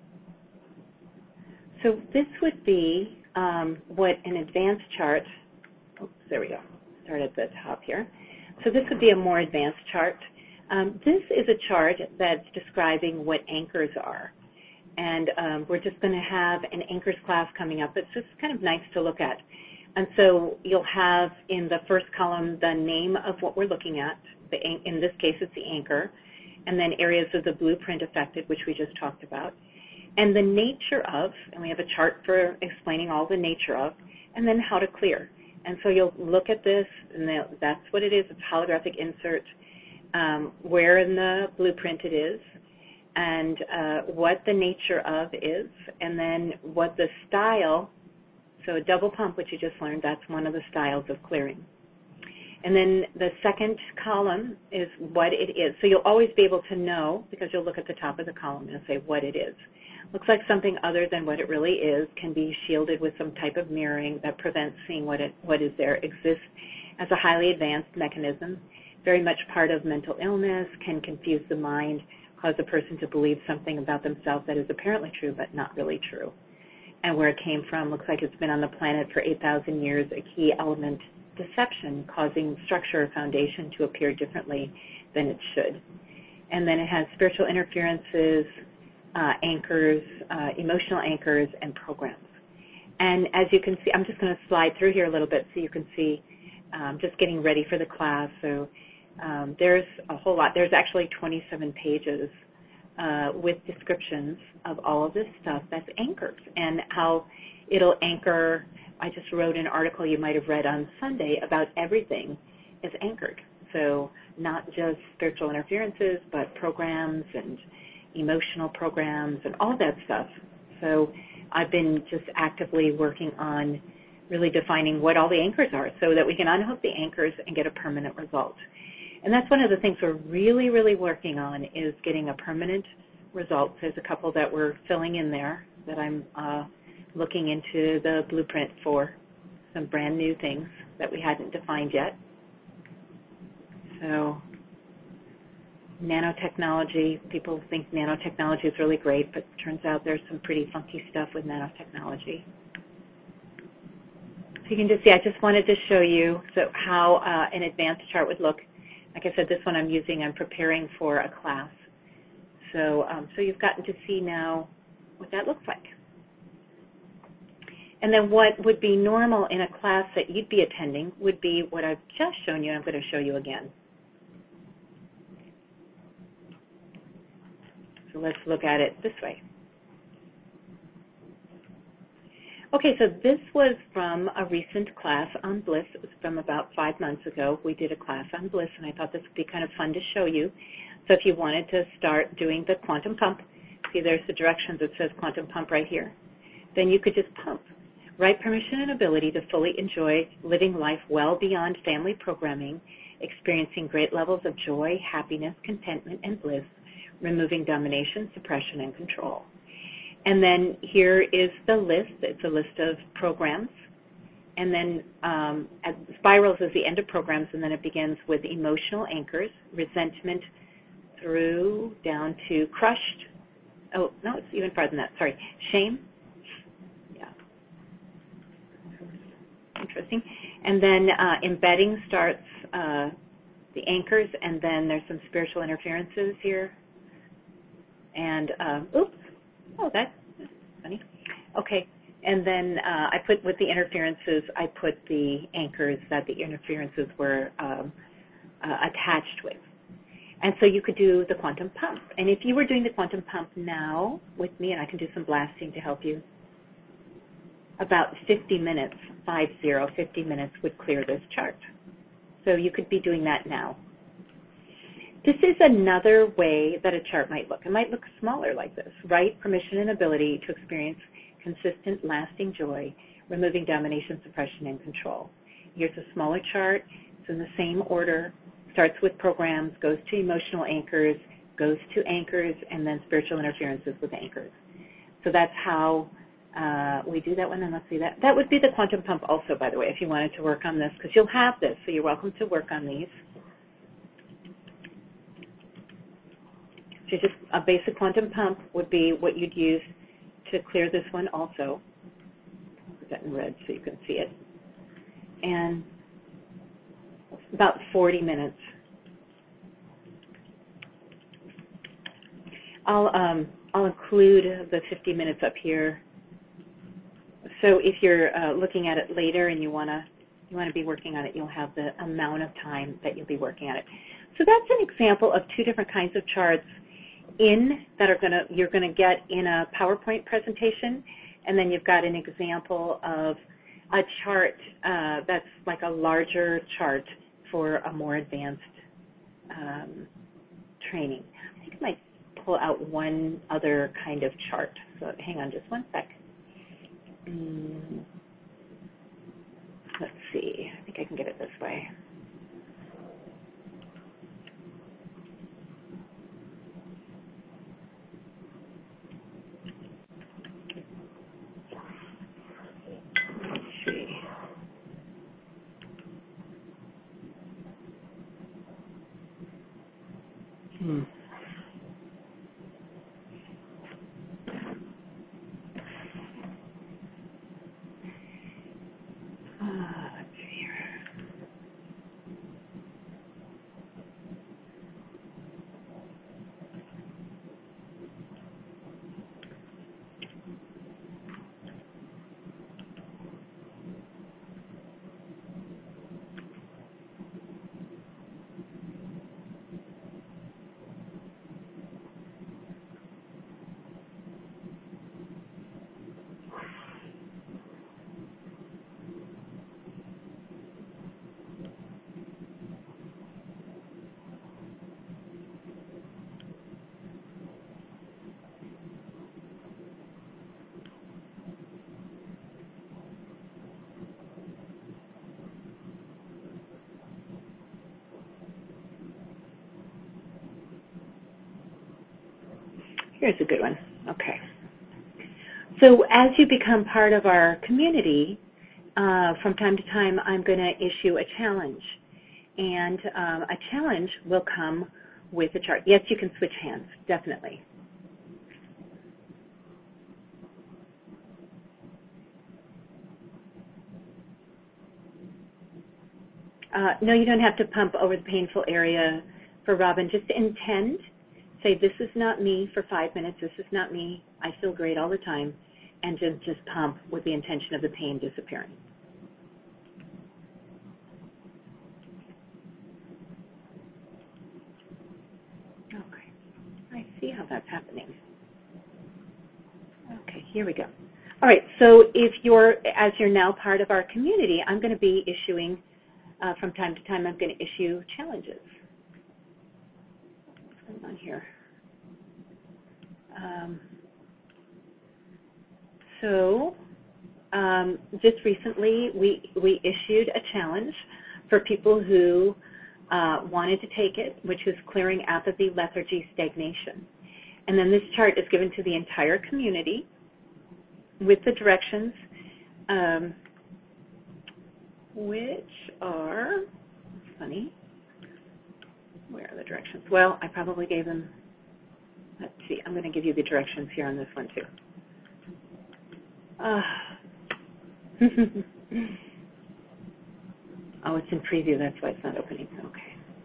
So this would be what an advanced chart, oops, there we go, start at the top here. So this would be a more advanced chart. This is a chart that's describing what anchors are. And we're just going to have an anchors class coming up. It's just kind of nice to look at. And so you'll have in the first column the name of what we're looking at. In this case, it's the anchor. And then areas of the blueprint affected, which we just talked about. And the nature of, and we have a chart for explaining all the nature of, and then how to clear. And so you'll look at this, and that's what it is. It's holographic insert, where in the blueprint it is, and what the nature of is, and then what the style, so a double pump, which you just learned, that's one of the styles of clearing. And then the second column is what it is. So you'll always be able to know, because you'll look at the top of the column and say what it is. Looks like something other than what it really is, can be shielded with some type of mirroring that prevents seeing what is there, exists as a highly advanced mechanism, very much part of mental illness, can confuse the mind, cause a person to believe something about themselves that is apparently true but not really true. And where it came from, looks like it's been on the planet for 8,000 years, a key element, deception, causing structure or foundation to appear differently than it should. And then it has spiritual interferences, anchors, emotional anchors, and programs. And as you can see, I'm just going to slide through here a little bit so you can see, just getting ready for the class. So there's a whole lot. There's actually 27 pages with descriptions of all of this stuff that's anchored and how it'll anchor. I just wrote an article you might have read on Sunday about everything is anchored. So not just spiritual interferences, but programs and emotional programs and all that stuff. So I've been just actively working on really defining what all the anchors are so that we can unhook the anchors and get a permanent result. And that's one of the things we're really, really working on is getting a permanent result. There's a couple that we're filling in there that I'm looking into the blueprint for, some brand new things that we hadn't defined yet. So nanotechnology, people think nanotechnology is really great, but it turns out there's some pretty funky stuff with nanotechnology. So you can just see, I just wanted to show you how an advanced chart would look. Like I said, this one I'm preparing for a class. So you've gotten to see now what that looks like. And then what would be normal in a class that you'd be attending would be what I've just shown you. I'm going to show you again. So let's look at it this way. Okay, so this was from a recent class on bliss. It was from about 5 months ago. We did a class on bliss, and I thought this would be kind of fun to show you. So if you wanted to start doing the quantum pump, see there's the directions that says quantum pump right here, then you could just pump. Right permission and ability to fully enjoy living life well beyond family programming, experiencing great levels of joy, happiness, contentment, and bliss, removing domination, suppression, and control. And then here is the list. It's a list of programs. And then spirals is the end of programs, and then it begins with emotional anchors, resentment through down to crushed. Oh, no, it's even farther than that. Sorry. Shame. Yeah. Interesting. And then embedding starts the anchors, and then there's some spiritual interferences here. And, oops. Oh, that's funny. Okay, and then I put with the interferences, I put the anchors that the interferences were attached with. And so you could do the quantum pump. And if you were doing the quantum pump now with me, and I can do some blasting to help you, about 50 minutes, 50 minutes would clear this chart. So you could be doing that now. This is another way that a chart might look. It might look smaller like this, right? Permission and ability to experience consistent, lasting joy, removing domination, suppression, and control. Here's a smaller chart. It's in the same order. Starts with programs, goes to emotional anchors, goes to anchors, and then spiritual interferences with anchors. So that's how we do that one, and let's see that. That would be the quantum pump also, by the way, if you wanted to work on this, because you'll have this, so you're welcome to work on these. So just a basic quantum pump would be what you'd use to clear this one also. Put that in red so you can see it. And about 40 minutes. I'll include the 50 minutes up here. So if you're looking at it later and you want to be working on it, you'll have the amount of time that you'll be working on it. So that's an example of two different kinds of charts you're gonna get in a PowerPoint presentation, and then you've got an example of a chart that's like a larger chart for a more advanced training. I think I might pull out one other kind of chart. So hang on just one sec. Let's see. I think I can get it this way. Let's see here. Here's a good one. Okay. So as you become part of our community, from time to time, I'm going to issue a challenge. And a challenge will come with a chart. Yes, you can switch hands, definitely. No, you don't have to pump over the painful area for Robin. Just intend. Say, this is not me for 5 minutes. This is not me. I feel great all the time. And just pump with the intention of the pain disappearing. Okay. I see how that's happening. Okay, here we go. All right, so as you're now part of our community, I'm going to be issuing, from time to time, I'm going to issue challenges. What's going on here? Just recently, we issued a challenge for people who wanted to take it, which is clearing apathy, lethargy, stagnation. And then this chart is given to the entire community with the directions, which are, funny, where are the directions? Well, I probably gave them, let's see, I'm going to give you the directions here on this one too. Oh, it's in preview, that's why it's not opening. Okay.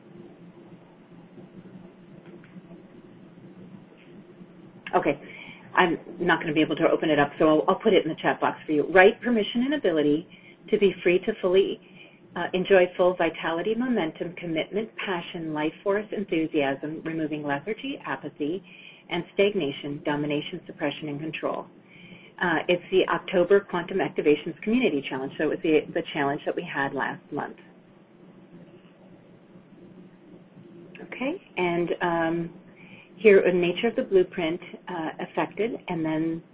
Okay, I'm not going to be able to open it up, so I'll put it in the chat box for you. Right permission and ability to be free to fully enjoy full vitality, momentum, commitment, passion, life force, enthusiasm, removing lethargy, apathy, and stagnation, domination, suppression, and control. It's the October Quantum Activations Community Challenge, so it was the challenge that we had last month. Okay, and here, nature of the blueprint affected, and then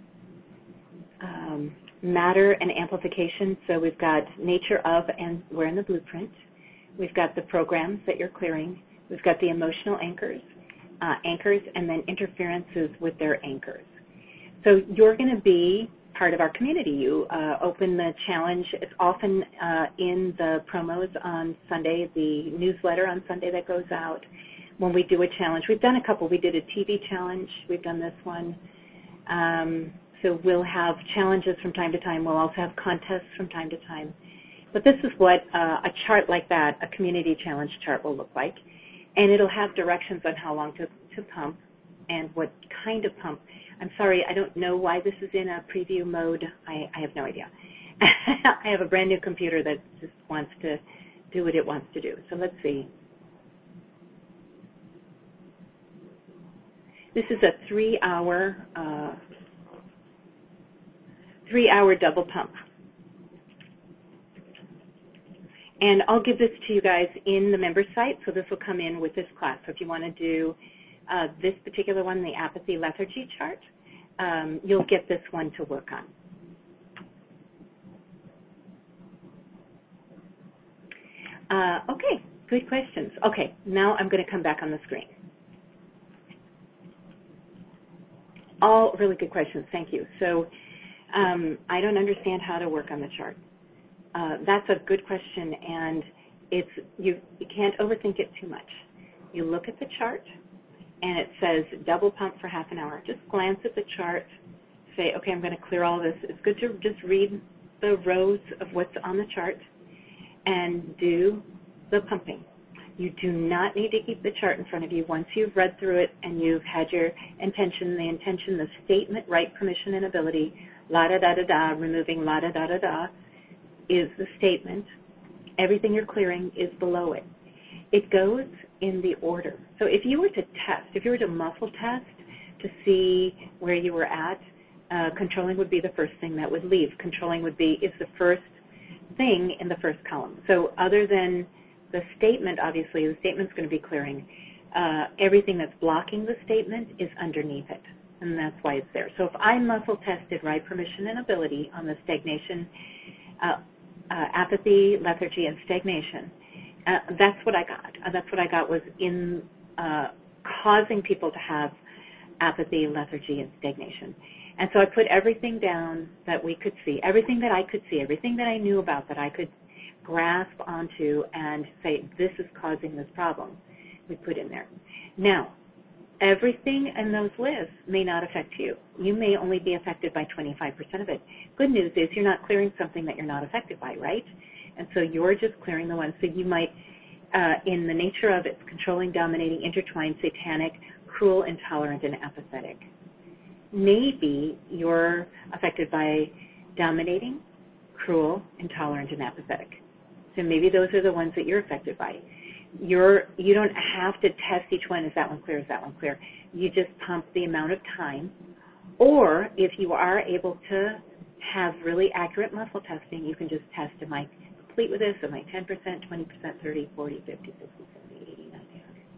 matter and amplification. So we've got nature of, and we're in the blueprint. We've got the programs that you're clearing. We've got the emotional anchors, and then interferences with their anchors. So you're going to be part of our community. You open the challenge. It's often in the promos on Sunday, the newsletter on Sunday that goes out. When we do a challenge, we've done a couple. We did a TV challenge. We've done this one. So we'll have challenges from time to time. We'll also have contests from time to time. But this is what a chart like that, a community challenge chart, will look like. And it'll have directions on how long to pump and what kind of pump. I'm sorry, I don't know why this is in a preview mode. I have no idea. I have a brand new computer that just wants to do what it wants to do. So let's see. This is a 3-hour double pump. And I'll give this to you guys in the member site, so this will come in with this class. So if you want to do this particular one, the apathy lethargy chart, you'll get this one to work on. Okay, good questions. Okay, now I'm going to come back on the screen. All really good questions, thank you. So I don't understand how to work on the chart. That's a good question, and you can't overthink it too much. You look at the chart, and it says double pump for half an hour. Just glance at the chart, say, okay, I'm going to clear all this. It's good to just read the rows of what's on the chart and do the pumping. You do not need to keep the chart in front of you. Once you've read through it and you've had your intention, the statement, right, permission, and ability, la-da-da-da-da, removing la-da-da-da-da, is the statement. Everything you're clearing is below it. It goes in the order. So if you were to muscle test to see where you were at, controlling would be the first thing that would leave. Controlling is the first thing in the first column. So other than the statement, obviously, the statement's going to be clearing. Everything that's blocking the statement is underneath it, and that's why it's there. So if I muscle tested right permission and ability on the stagnation, apathy, lethargy, and stagnation, that's what I got. That's what I got was in causing people to have apathy, lethargy, and stagnation. And so I put everything down that we could see, everything that I could see, everything that I knew about that I could grasp onto and say, this is causing this problem, we put in there. Now, everything in those lists may not affect you. You may only be affected by 25% of it. Good news is you're not clearing something that you're not affected by, right? And so you're just clearing the ones. So you might, in the nature of it's controlling, dominating, intertwined, satanic, cruel, intolerant, and apathetic. Maybe you're affected by dominating, cruel, intolerant, and apathetic. So maybe those are the ones that you're affected by. You don't have to test each one. Is that one clear? Is that one clear? You just pump the amount of time. Or if you are able to have really accurate muscle testing, you can just test, am I complete with this? Am I 10%, 20%, 30, 40, 50, 60, 70, 80, 90, 100?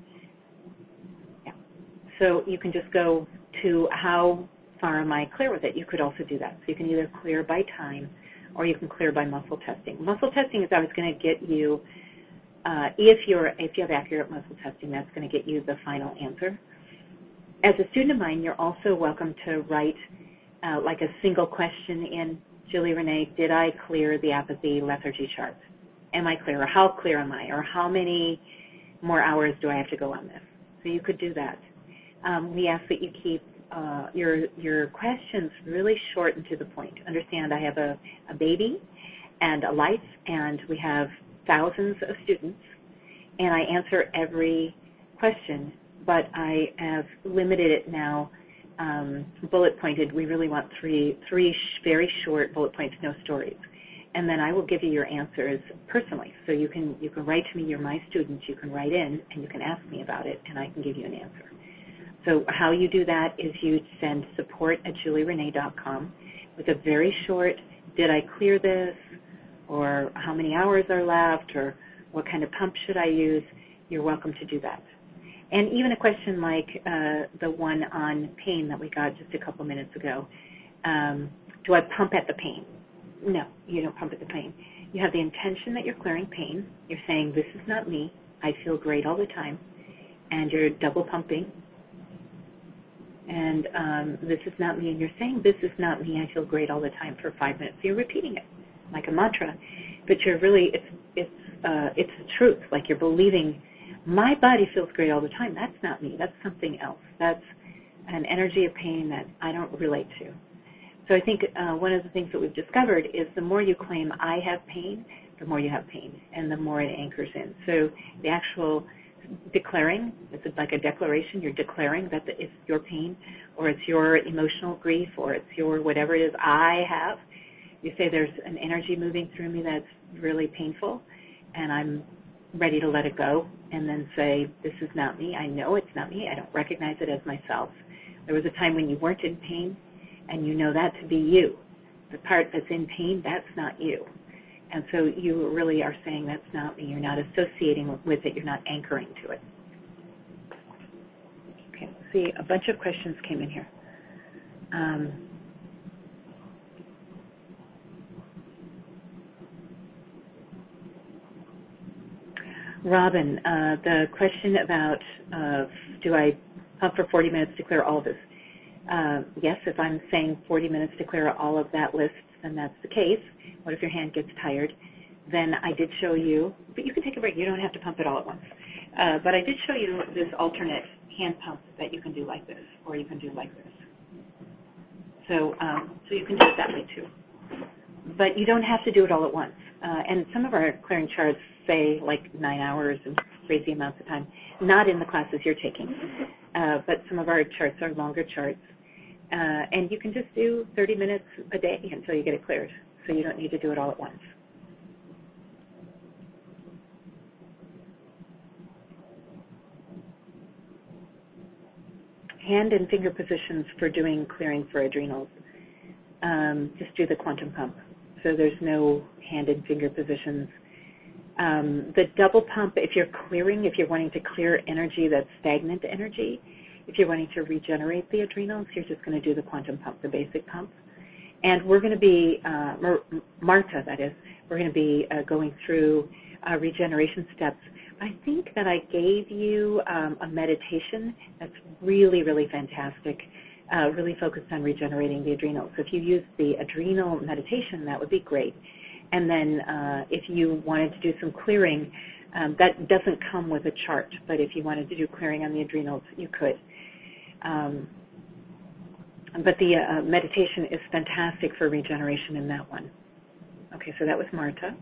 Yeah. So you can just go to how far am I clear with it. You could also do that. So you can either clear by time or you can clear by muscle testing. Muscle testing is always going to get you, if you have accurate muscle testing, that's going to get you the final answer. As a student of mine, you're also welcome to write like a single question in, Julie Renee, did I clear the apathy, lethargy chart? Am I clear? Or how clear am I? Or how many more hours do I have to go on this? So you could do that. We ask that you keep your questions really short and to the point. Understand I have a baby and a life, and we have thousands of students, and I answer every question, but I have limited it now, bullet pointed. We really want three very short bullet points, no stories. And then I will give you your answers personally. So you can write to me, you're my student, you can write in and you can ask me about it and I can give you an answer. So how you do that is you send support@julierenee.com with a very short, did I clear this? Or how many hours are left? Or what kind of pump should I use? You're welcome to do that. And even a question like the one on pain that we got just a couple minutes ago. Do I pump at the pain? No, you don't pump at the pain. You have the intention that you're clearing pain. You're saying, this is not me. I feel great all the time. And you're double pumping. And this is not me. And you're saying, this is not me. I feel great all the time for 5 minutes. So you're repeating it like a mantra. But you're really, it's the truth. Like you're believing, my body feels great all the time. That's not me. That's something else. That's an energy of pain that I don't relate to. So I think one of the things that we've discovered is the more you claim I have pain, the more you have pain, and the more it anchors in. So the actual declaring, it's like a declaration. You're declaring that it's your pain, or it's your emotional grief, or it's your whatever it is I have. You say there's an energy moving through me that's really painful, and I'm ready to let it go, and then say, this is not me. I know it's not me. I don't recognize it as myself. There was a time when you weren't in pain, and you know that to be you. The part that's in pain, that's not you. And so you really are saying that's not me. You're not associating with it. You're not anchoring to it. Okay, let's see. A bunch of questions came in here. Robin, the question about do I pump for 40 minutes to clear all of this? Yes, if I'm saying 40 minutes to clear all of that list, then that's the case. What if your hand gets tired? Then I did show you, but you can take a break. You don't have to pump it all at once. But I did show you this alternate hand pump that you can do like this, or you can do like this. So you can do it that way too. But you don't have to do it all at once. And some of our clearing charts say like 9 hours and crazy amounts of time, not in the classes you're taking. But some of our charts are longer charts. And you can just do 30 minutes a day until you get it cleared. So you don't need to do it all at once. Hand and finger positions for doing clearing for adrenals. Just do the quantum pump. So there's no hand and finger positions. The double pump, if you're clearing, if you're wanting to clear energy that's stagnant energy, if you're wanting to regenerate the adrenals, you're just going to do the quantum pump, the basic pump. And we're going to be, Marta, that is, we're going to be going through regeneration steps. I think that I gave you a meditation that's really, really fantastic, really focused on regenerating the adrenals. So if you use the adrenal meditation, that would be great. And then if you wanted to do some clearing, that doesn't come with a chart, but if you wanted to do clearing on the adrenals, you could. But the meditation is fantastic for regeneration in that one. Okay, so that was Marta.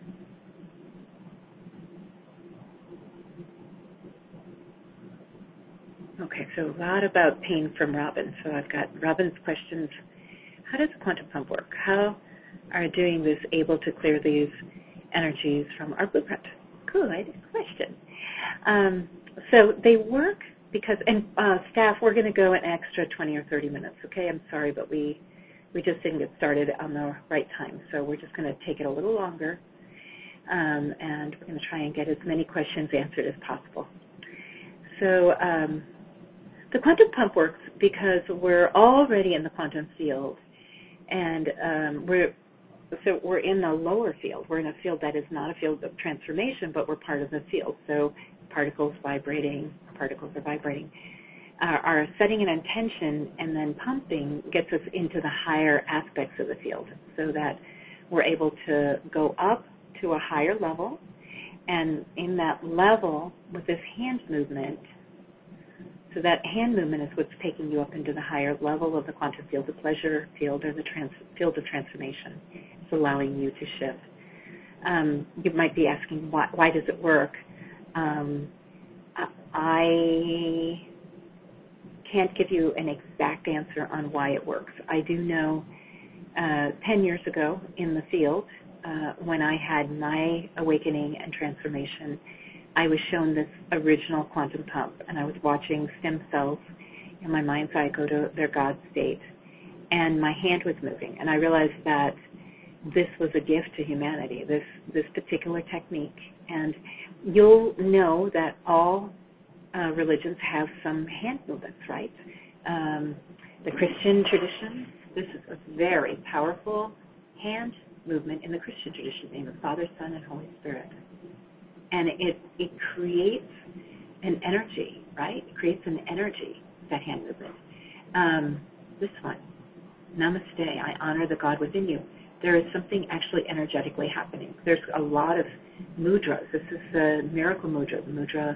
Okay, so a lot about pain from Robin. So I've got Robin's questions. How does the quantum pump work? How are doing this able to clear these energies from our blueprint? Good question. So they work because, and staff, we're going to go an extra 20 or 30 minutes, okay? I'm sorry, but we just didn't get started on the right time, so we're just going to take it a little longer, and we're going to try and get as many questions answered as possible. So the quantum pump works because we're already in the quantum field, and we're in the lower field. We're in a field that is not a field of transformation, but we're part of the field. So particles are vibrating. Our setting an intention and then pumping gets us into the higher aspects of the field so that we're able to go up to a higher level. And in that level, with this hand movement, so that hand movement is what's taking you up into the higher level of the quantum field, the pleasure field, or the field of transformation. It's allowing you to shift. You might be asking, why does it work? I can't give you an exact answer on why it works. I do know 10 years ago in the field, when I had my awakening and transformation, I was shown this original quantum pump, and I was watching stem cells in my mind's eye go to their God state, and my hand was moving, and I realized that this was a gift to humanity, this particular technique. And you'll know that all religions have some hand movements, right? The Christian tradition, this is a very powerful hand movement in the Christian tradition, in the name of Father, Son, and Holy Spirit. And it creates an energy, right? It creates an energy, that hand movement. This one, Namaste, I honor the God within you. There is something actually energetically happening. There's a lot of mudras. This is the miracle mudra, the mudra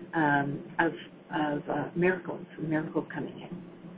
of miracles coming in.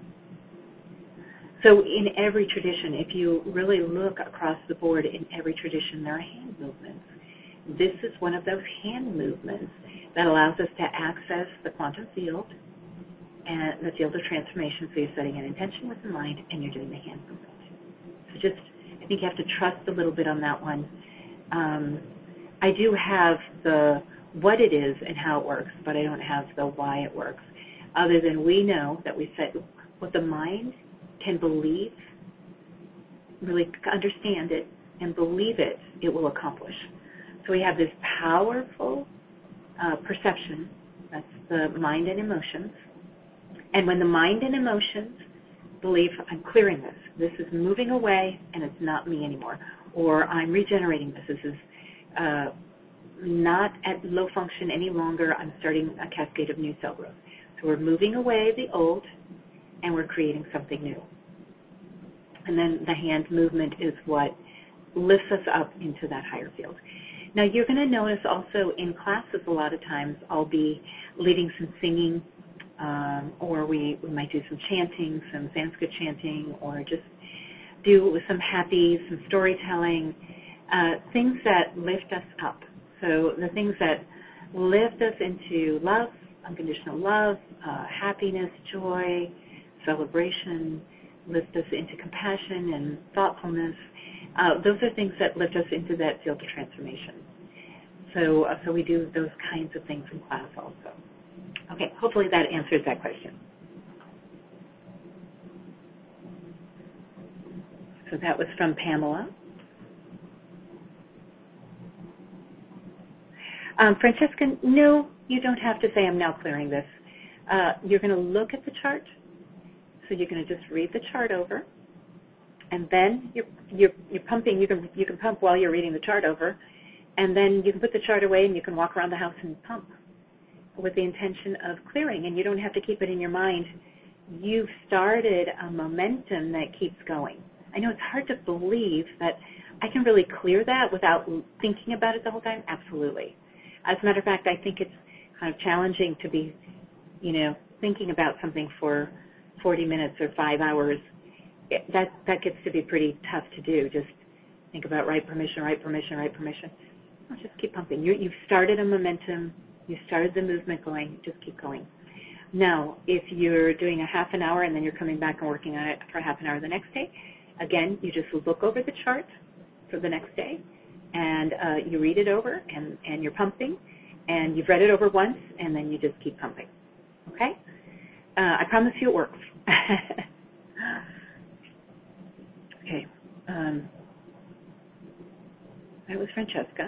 So in every tradition, if you really look across the board, in every tradition there are hand movements. This is one of those hand movements that allows us to access the quantum field and the field of transformation. So you're setting an intention with the mind and you're doing the hand movement. So I think you have to trust a little bit on that one. I do have the what it is and how it works, but I don't have the why it works. Other than we know that we said what the mind can believe, really understand it, and believe it, it will accomplish. So we have this powerful perception, that's the mind and emotions. And when the mind and emotions believe, I'm clearing this is moving away and it's not me anymore, or I'm regenerating this is not at low function any longer, I'm starting a cascade of new cell growth. So we're moving away the old and we're creating something new. And then the hand movement is what lifts us up into that higher field. Now you're going to notice also in classes a lot of times I'll be leading some singing, or we might do some chanting, some Sanskrit chanting, or just do some happy, some storytelling, things that lift us up. So the things that lift us into love, unconditional love, happiness, joy, celebration, lift us into compassion and thoughtfulness. Those are things that lift us into that field of transformation. So we do those kinds of things in class also. Okay, hopefully that answers that question. So that was from Pamela. Francesca, no, you don't have to say I'm now clearing this. You're going to look at the chart. So you're going to just read the chart over, and then you're pumping. You can pump while you're reading the chart over, And then you can put the chart away and you can walk around the house and pump with the intention of clearing, and you don't have to keep it in your mind. You've started a momentum that keeps going. I know it's hard to believe that I can really clear that without thinking about it the whole time. Absolutely. As a matter of fact, I think it's kind of challenging to be, thinking about something for 40 minutes or 5 hours. That gets to be pretty tough to do. Just think about right permission. Oh, just keep pumping. You've started a momentum. You started the movement going. Just keep going. Now, if you're doing a half an hour and then you're coming back and working on it for half an hour the next day, again, you just look over the chart for the next day, and you read it over, and you're pumping, and you've read it over once, and then you just keep pumping. Okay? I promise you it works. Okay. That was Francesca.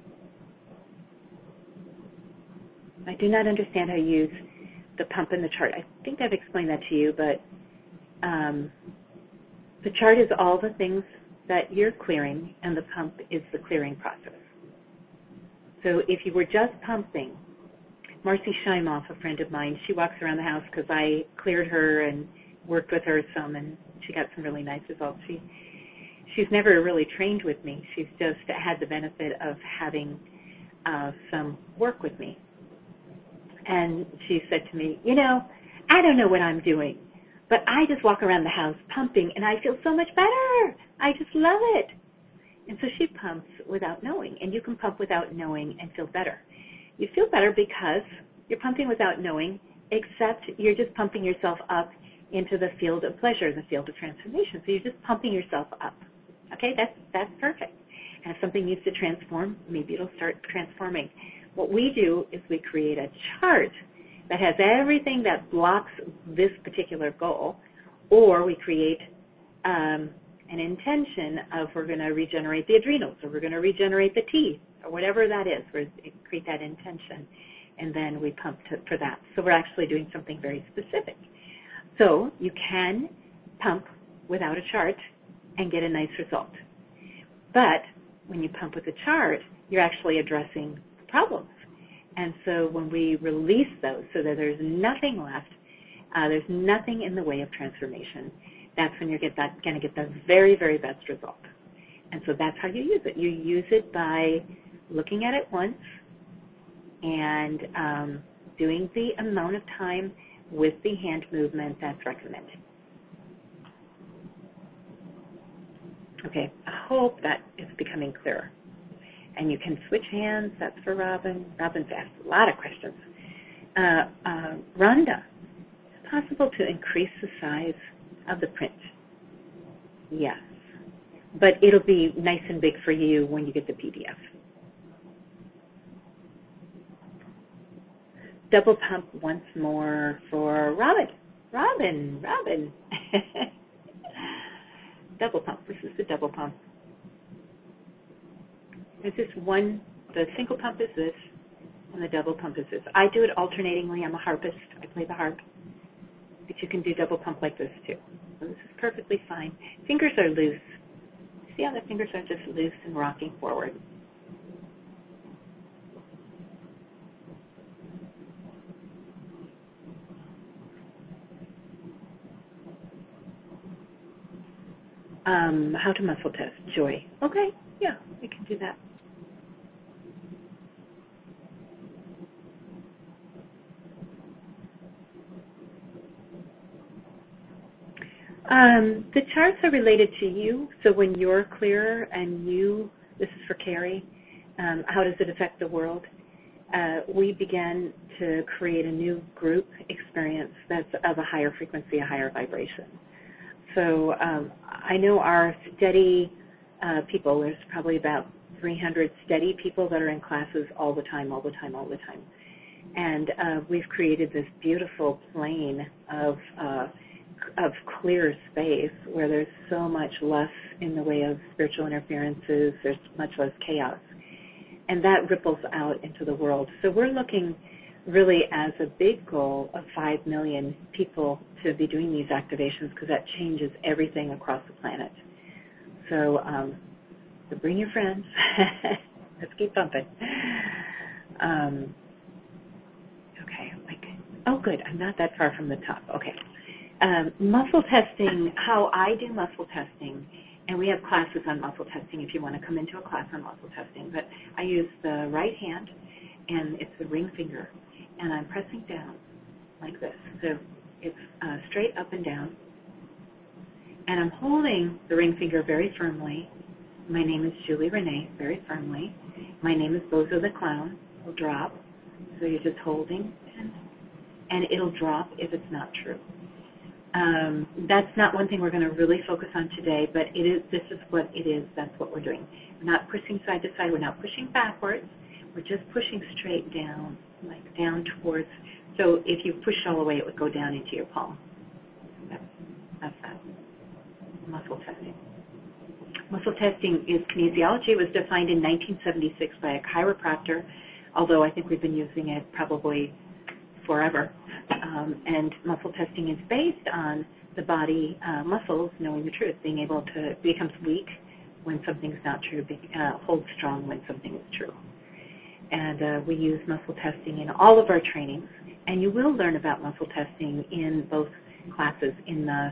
I do not understand how you use the pump and the chart. I think I've explained that to you, but the chart is all the things that you're clearing, and the pump is the clearing process. So if you were just pumping, Marcy Scheimoff, a friend of mine, she walks around the house because I cleared her and worked with her some, and she got some really nice results. She's never really trained with me. She's just had the benefit of having some work with me. And she said to me, I don't know what I'm doing, but I just walk around the house pumping, and I feel so much better. I just love it. And so she pumps without knowing, and you can pump without knowing and feel better. You feel better because you're pumping without knowing, except you're just pumping yourself up into the field of pleasure, the field of transformation. So you're just pumping yourself up. Okay, that's perfect. And if something needs to transform, maybe it'll start transforming. What we do is we create a chart that has everything that blocks this particular goal, or we create an intention of we're going to regenerate the adrenals, or we're going to regenerate the teeth, or whatever that is. We create that intention, and then we pump for that. So we're actually doing something very specific. So you can pump without a chart and get a nice result. But when you pump with a chart, you're actually addressing problems. And so when we release those so that there's nothing left, there's nothing in the way of transformation, that's when you're going to get the very, very best result. And so that's how you use it. You use it by looking at it once and doing the amount of time with the hand movement that's recommended. Okay, I hope that is becoming clearer. And you can switch hands. That's for Robin. Robin's asked a lot of questions. Rhonda, is it possible to increase the size of the print? Yes. But it'll be nice and big for you when you get the PDF. Double pump once more for Robin. Robin. Double pump. This is the double pump. There's this one, the single pump is this, and the double pump is this. I do it alternatingly. I'm a harpist. I play the harp. But you can do double pump like this too. So this is perfectly fine. Fingers are loose. See how the fingers are just loose and rocking forward. How to muscle test. Joy. Okay, yeah, we can do that. The charts are related to you, so when you're clearer and this is for Carrie, how does it affect the world? We began to create a new group experience that's of a higher frequency, a higher vibration. So I know our steady people, there's probably about 300 steady people that are in classes all the time. And we've created this beautiful plane of clear space where there's so much less in the way of spiritual interferences, there's much less chaos. And that ripples out into the world. So we're looking really as a big goal of 5 million people to be doing these activations because that changes everything across the planet. So bring your friends. Let's keep pumping. Okay, oh good, I'm not that far from the top. Okay. Muscle testing, how I do muscle testing, and we have classes on muscle testing if you want to come into a class on muscle testing, but I use the right hand, and it's the ring finger, and I'm pressing down like this. So it's straight up and down, and I'm holding the ring finger very firmly. My name is Julie Renee, very firmly. My name is Bozo the Clown. It'll drop. So you're just holding, and it'll drop if it's not true. That's not one thing we're going to really focus on today, but this is what it is. That's what we're doing. We're not pushing side to side. We're not pushing backwards. We're just pushing straight down, like down towards. So if you pushed all the way, it would go down into your palm. That's that. Muscle testing. Muscle testing is kinesiology. It was defined in 1976 by a chiropractor, although I think we've been using it probably forever. And muscle testing is based on the body muscles knowing the truth, being able to become weak when something's not true, hold strong when something is true. And we use muscle testing in all of our trainings, and you will learn about muscle testing in both classes, in the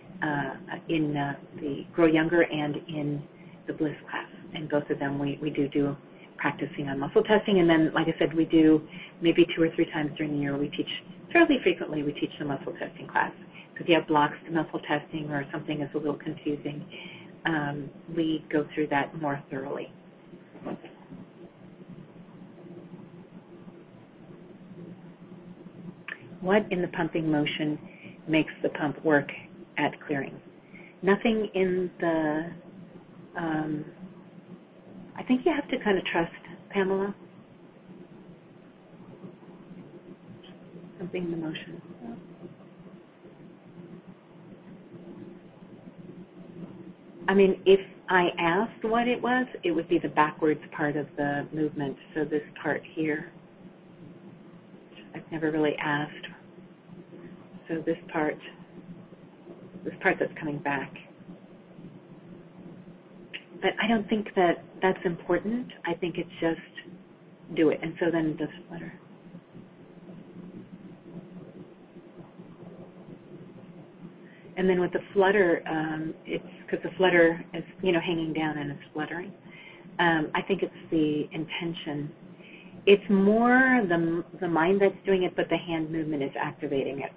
Grow Younger and in the Bliss class. In both of them, we do practicing on muscle testing, and then, like I said, we do maybe 2 or 3 times during the year. We teach fairly frequently. We teach the muscle testing class. So if you have blocks to muscle testing or something is a little confusing, we go through that more thoroughly. What in the pumping motion makes the pump work at clearing? Nothing in the, I think you have to kind of trust, Pamela. Something in the motion. I mean, if I asked what it was, it would be the backwards part of the movement. So this part here, I've never really asked. So this part that's coming back. But I don't think that that's important. I think it's just do it. And so then the flutter. And then with the flutter, it's because the flutter is, hanging down and it's fluttering. I think it's the intention. It's more the mind that's doing it, but the hand movement is activating it.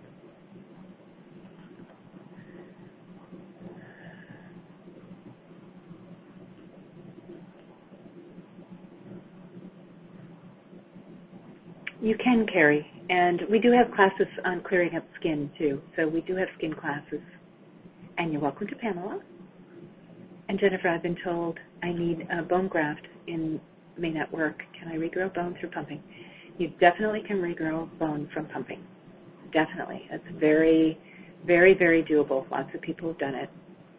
You can carry, and we do have classes on clearing up skin too. So we do have skin classes. And you're welcome to Pamela. And Jennifer, I've been told I need a bone graft in May not work. Can I regrow bone through pumping? You definitely can regrow bone from pumping. Definitely. It's very, very, very doable. Lots of people have done it.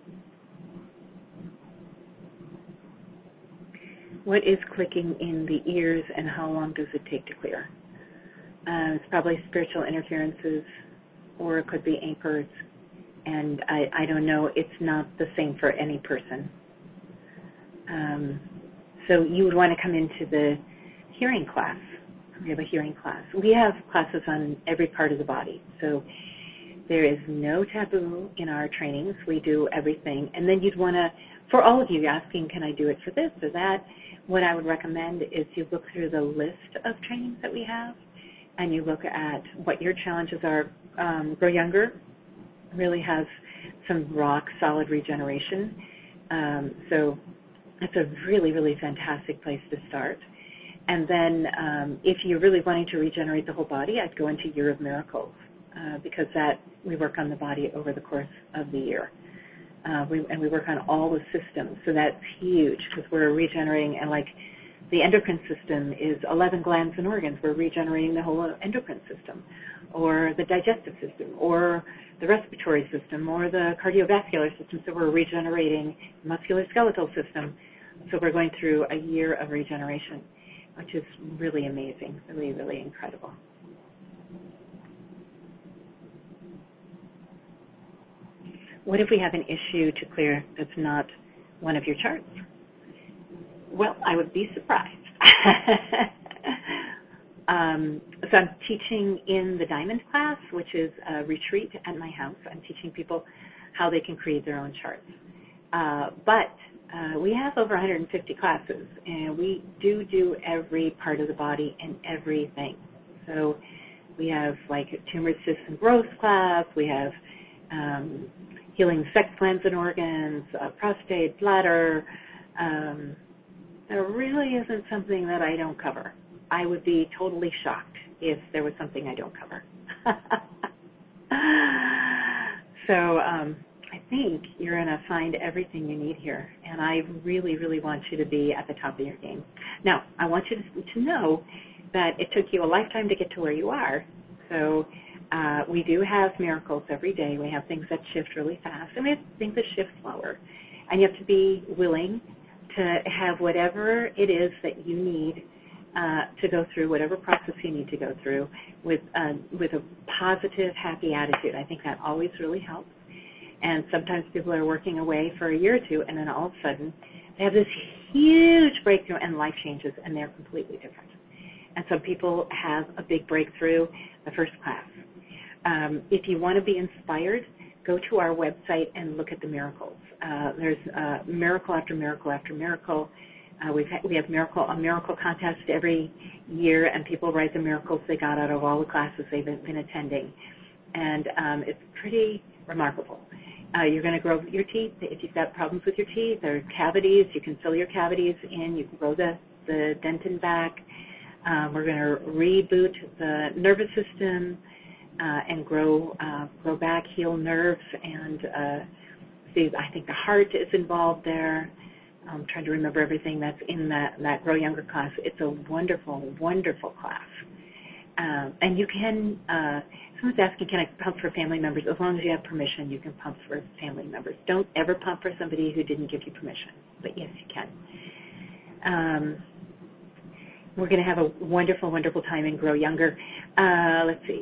What is clicking in the ears and how long does it take to clear? It's probably spiritual interferences, or it could be anchors. And I don't know. It's not the same for any person. So you would want to come into the hearing class. We have a hearing class. We have classes on every part of the body. So there is no taboo in our trainings. We do everything. And then you'd want to, for all of you asking, can I do it for this or that, what I would recommend is you look through the list of trainings that we have, and you look at what your challenges are. Grow Younger really has some rock solid regeneration. So it's a really, really fantastic place to start. And then if you're really wanting to regenerate the whole body, I'd go into Year of Miracles because we work on the body over the course of the year. And we work on all the systems. So that's huge because we're regenerating, and like the endocrine system is 11 glands and organs. We're regenerating the whole endocrine system, or the digestive system, or the respiratory system, or the cardiovascular system. So we're regenerating the musculoskeletal system. So we're going through a year of regeneration, which is really amazing, really, really incredible. What if we have an issue to clear that's not one of your charts? Well, I would be surprised. So I'm teaching in the Diamond class, which is a retreat at my house. I'm teaching people how they can create their own charts. But we have over 150 classes, and we do every part of the body and everything. So we have like a tumor system growth class. We have healing sex glands and organs, prostate, bladder. There really isn't something that I don't cover. I would be totally shocked if there was something I don't cover. So I think you're going to find everything you need here, and I really, really want you to be at the top of your game. Now, I want you to know that it took you a lifetime to get to where you are. So we do have miracles every day. We have things that shift really fast, and we have things that shift slower. And you have to be willing to have whatever it is that you need to go through, whatever process you need to go through, with a positive, happy attitude. I think that always really helps. And sometimes people are working away for a year or two, and then all of a sudden they have this huge breakthrough, and life changes, and they're completely different. And some people have a big breakthrough the first class. If you want to be inspired, go to our website and look at the miracles. There's miracle after miracle after miracle. We have a miracle contest every year, and people write the miracles they got out of all the classes they've been attending. And it's pretty remarkable. You're going to grow your teeth. If you've got problems with your teeth or cavities, you can fill your cavities in. You can grow the dentin back. We're going to reboot the nervous system and grow back, heal nerves, and I think the heart is involved there. I'm trying to remember everything that's in that Grow Younger class. It's a wonderful, wonderful class. And you can, someone's asking, can I pump for family members? As long as you have permission, you can pump for family members. Don't ever pump for somebody who didn't give you permission. But yes, you can. We're going to have a wonderful, wonderful time in Grow Younger. Let's see.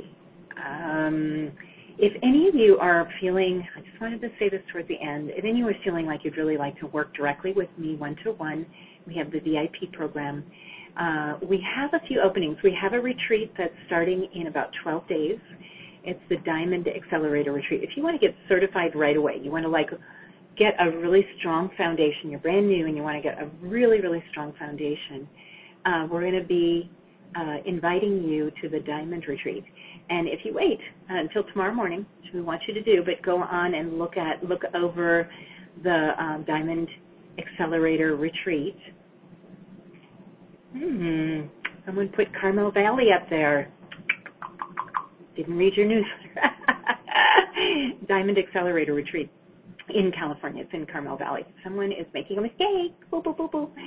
If any of you are feeling, I just wanted to say this towards the end, if any of you are feeling like you'd really like to work directly with me one-to-one, we have the VIP program. We have a few openings. We have a retreat that's starting in about 12 days. It's the Diamond Accelerator Retreat. If you want to get certified right away, you want to get a really strong foundation, you're brand new and you want to get a really, really strong foundation, we're going to be inviting you to the Diamond Retreat. And if you wait until tomorrow morning, which we want you to do, but go on and look over the Diamond Accelerator Retreat. Someone put Carmel Valley up there. Didn't read your newsletter. Diamond Accelerator Retreat in California. It's in Carmel Valley. Someone is making a mistake. Boo, boo, boo, boo.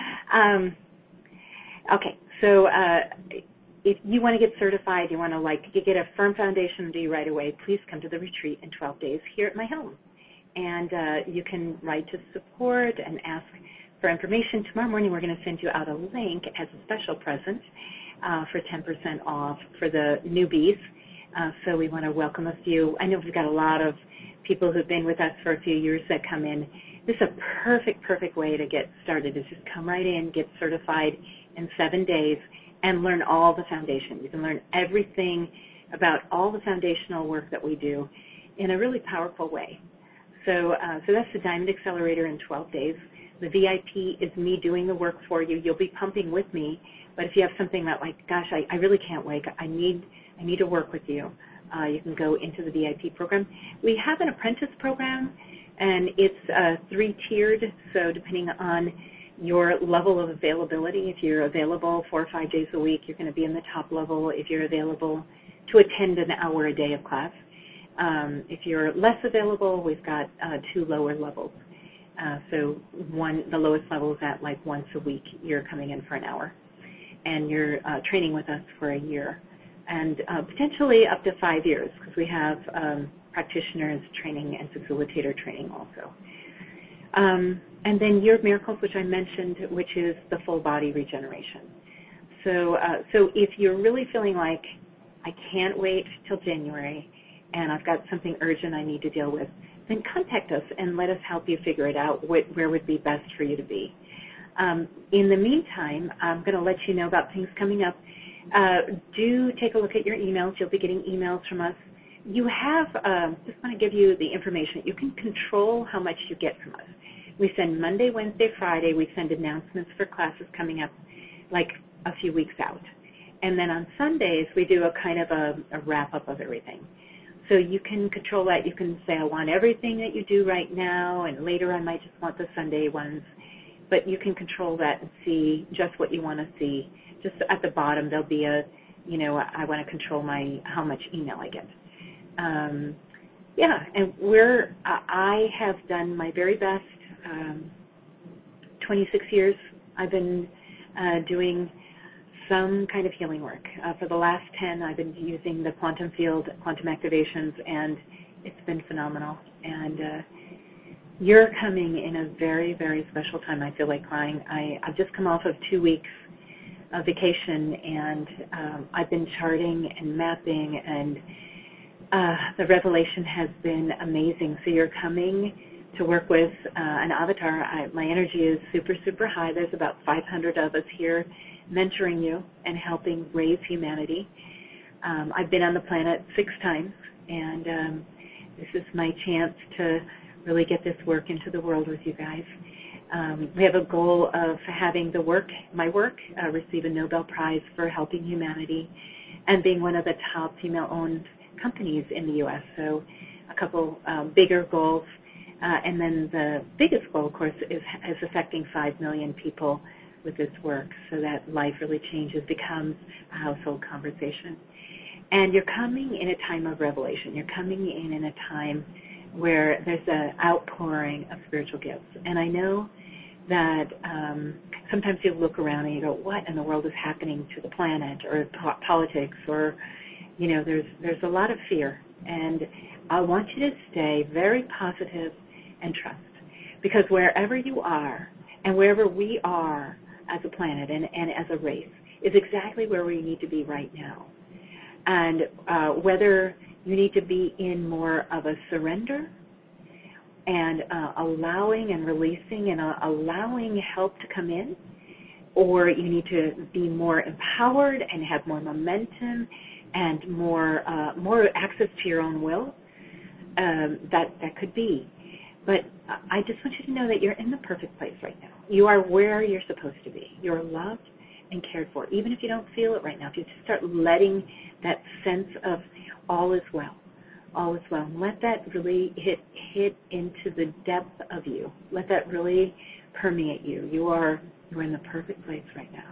Okay, so if you want to get certified, you want to get a firm foundation to you right away, please come to the retreat in 12 days here at my home. And you can write to support and ask for information. Tomorrow morning we're going to send you out a link as a special present for 10% off for the newbies. So we want to welcome a few. I know we've got a lot of people who've been with us for a few years that come in. This is a perfect way to get started, is just come right in, get certified in 7 days, and learn all the foundation. You can learn everything about all the foundational work that we do in a really powerful way. So that's the Diamond Accelerator in 12 days. The VIP is me doing the work for you. You'll be pumping with me, but if you have something that gosh, I really can't wait, I need to work with you, you can go into the VIP program. We have an apprentice program, and it's 3-tiered, so depending on your level of availability, if you're available 4 or 5 days a week, you're going to be in the top level. If you're available to attend an hour a day of class, if you're less available, we've got 2 lower levels. So the lowest level is at once a week, you're coming in for an hour, and you're training with us for a year, and potentially up to 5 years, because we have practitioners training and facilitator training also. And then your miracles, which I mentioned, which is the full body regeneration. So if you're really feeling like I can't wait till January and I've got something urgent I need to deal with, then contact us and let us help you figure it out, where would be best for you to be. In the meantime, I'm going to let you know about things coming up. Do take a look at your emails. You'll be getting emails from us. You have, just want to give you the information. You can control how much you get from us. We send Monday, Wednesday, Friday. We send announcements for classes coming up like a few weeks out. And then on Sundays, we do a kind of a wrap-up of everything. So you can control that. You can say, I want everything that you do right now, and later I might just want the Sunday ones. But you can control that and see just what you want to see. Just at the bottom, there'll be a, I want to control how much email I get. And I have done my very best. 26 years I've been doing some kind of healing work. For the last 10, I've been using the quantum field, quantum activations, and it's been phenomenal. And you're coming in a very, very special time. I feel like crying. I've just come off of 2 weeks of vacation, and I've been charting and mapping, and the revelation has been amazing. So you're coming to work with an avatar. My energy is super, super high. There's about 500 of us here mentoring you and helping raise humanity. I've been on the planet 6 times, and this is my chance to really get this work into the world with you guys. We have a goal of having my work, receive a Nobel Prize for helping humanity and being one of the top female-owned companies in the U.S. So a couple bigger goals. And then the biggest goal, of course, is affecting 5 million people with this work so that life really changes, becomes a household conversation. And you're coming in a time of revelation. You're coming in a time where there's an outpouring of spiritual gifts. And I know that sometimes you look around and you go, what in the world is happening to the planet or politics or, there's a lot of fear. And I want you to stay very positive and trust. Because wherever you are and wherever we are as a planet and as a race is exactly where we need to be right now. And whether you need to be in more of a surrender and allowing and releasing and allowing help to come in, or you need to be more empowered and have more momentum and more access to your own will, that could be. But I just want you to know that you're in the perfect place right now. You are where you're supposed to be. You're loved and cared for, even if you don't feel it right now. If you just start letting that sense of all is well, all is well, and let that really hit into the depth of you. Let that really permeate you. You're in the perfect place right now.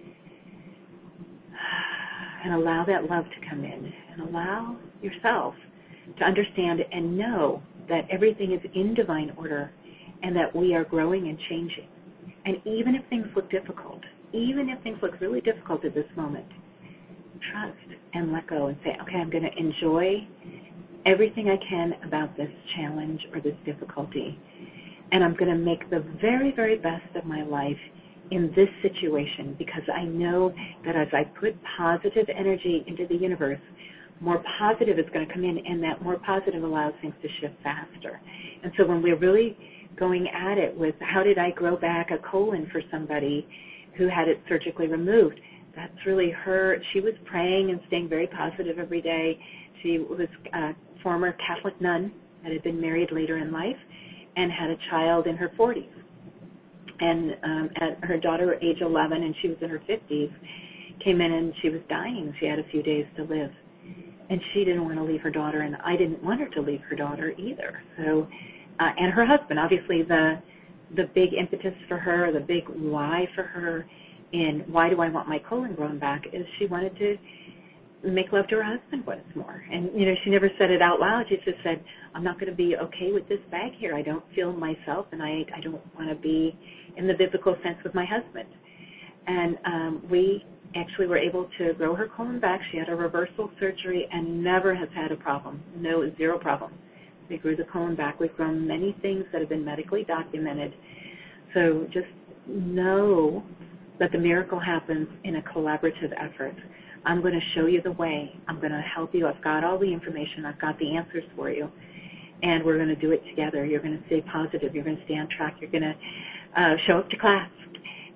And allow that love to come in, and allow yourself to understand and know that everything is in divine order and that we are growing and changing. And even if things look difficult, even if things look really difficult at this moment, trust and let go and say, okay, I'm going to enjoy everything I can about this challenge or this difficulty, and I'm going to make the very, very best of my life in this situation, because I know that as I put positive energy into the universe, more positive is going to come in, and that more positive allows things to shift faster. And so when we're really going at it with how did I grow back a colon for somebody who had it surgically removed, that's really her. She was praying and staying very positive every day. She was a former Catholic nun that had been married later in life and had a child in her 40s. And at her daughter, age 11, and she was in her 50s, came in and she was dying. She had a few days to live. And she didn't want to leave her daughter, and I didn't want her to leave her daughter either. So, and her husband, obviously the big impetus for her, the big why for her in why do I want my colon grown back is she wanted to make love to her husband once more. And, she never said it out loud. She just said, I'm not going to be okay with this bag here. I don't feel myself, and I don't want to be in the biblical sense with my husband. And we actually were able to grow her colon back. She had a reversal surgery and never has had a problem. No, 0 problem. We grew the colon back. We've grown many things that have been medically documented. So just know that the miracle happens in a collaborative effort. I'm going to show you the way. I'm going to help you. I've got all the information. I've got the answers for you. And we're going to do it together. You're going to stay positive. You're going to stay on track. You're going to show up to class.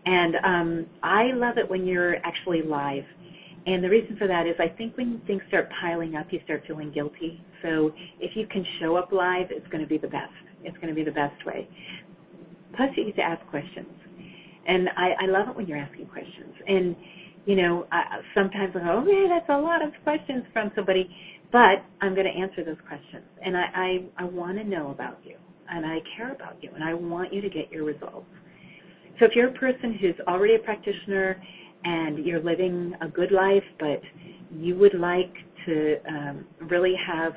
And I love it when you're actually live. And the reason for that is I think when things start piling up, you start feeling guilty. So if you can show up live, it's going to be the best. It's going to be the best way. Plus, you get to ask questions. And I love it when you're asking questions. And, you know, sometimes I go, oh, man, that's a lot of questions from somebody. But I'm going to answer those questions. And I want to know about you. And I care about you. And I want you to get your results. So if you're a person who's already a practitioner and you're living a good life, but you would like to really have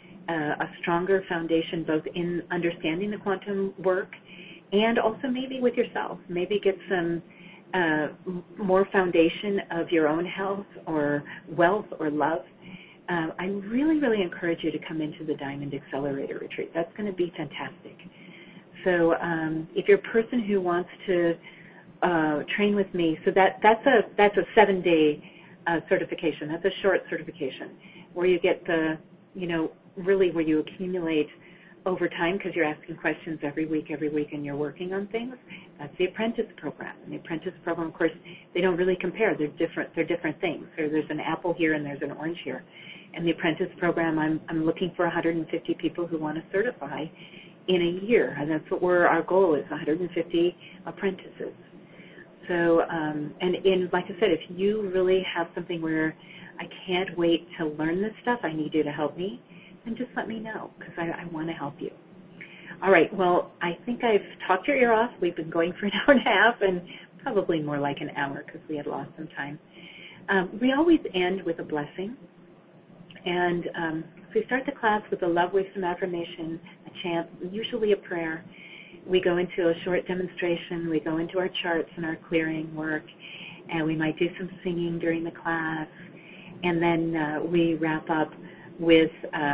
a stronger foundation both in understanding the quantum work and also maybe with yourself, maybe get some more foundation of your own health or wealth or love, I really, really encourage you to come into the Diamond Accelerator Retreat. That's going to be fantastic. So if you're a person who wants to train with me, so that's a 7-day certification. That's a short certification where you get the, you know, really where you accumulate over time because you're asking questions every week, and you're working on things. That's the apprentice program. And the apprentice program, of course, they don't really compare. They're different things. So there's an apple here and there's an orange here. And the apprentice program, I'm looking for 150 people who want to certify in a year, and that's what our goal is, 150 apprentices. So, and like I said, if you really have something where I can't wait to learn this stuff, I need you to help me, then just let me know because I want to help you. All right, well, I think I've talked your ear off. We've been going for an hour and a half and probably more like an hour because we had lost some time. We always end with a blessing. And so we start the class with a love with some affirmation, a chant, usually a prayer. We go into a short demonstration. We go into our charts and our clearing work, and we might do some singing during the class. And then we wrap up with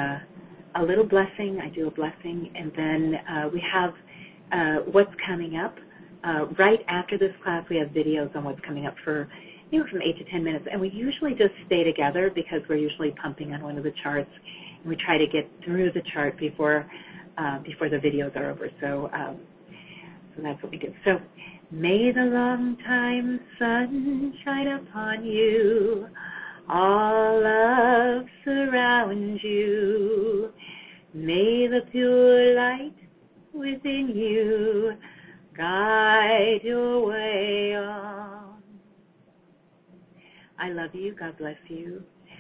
a little blessing. I do a blessing, and then we have what's coming up. Right after this class, we have videos on what's coming up for from 8 to 10 minutes, and we usually just stay together because we're usually pumping on one of the charts, and we try to get through the chart before the videos are over. So that's what we do. So, may the long time sun shine upon you, all love surround you, may the pure light within you guide your way on. I love you. God bless you.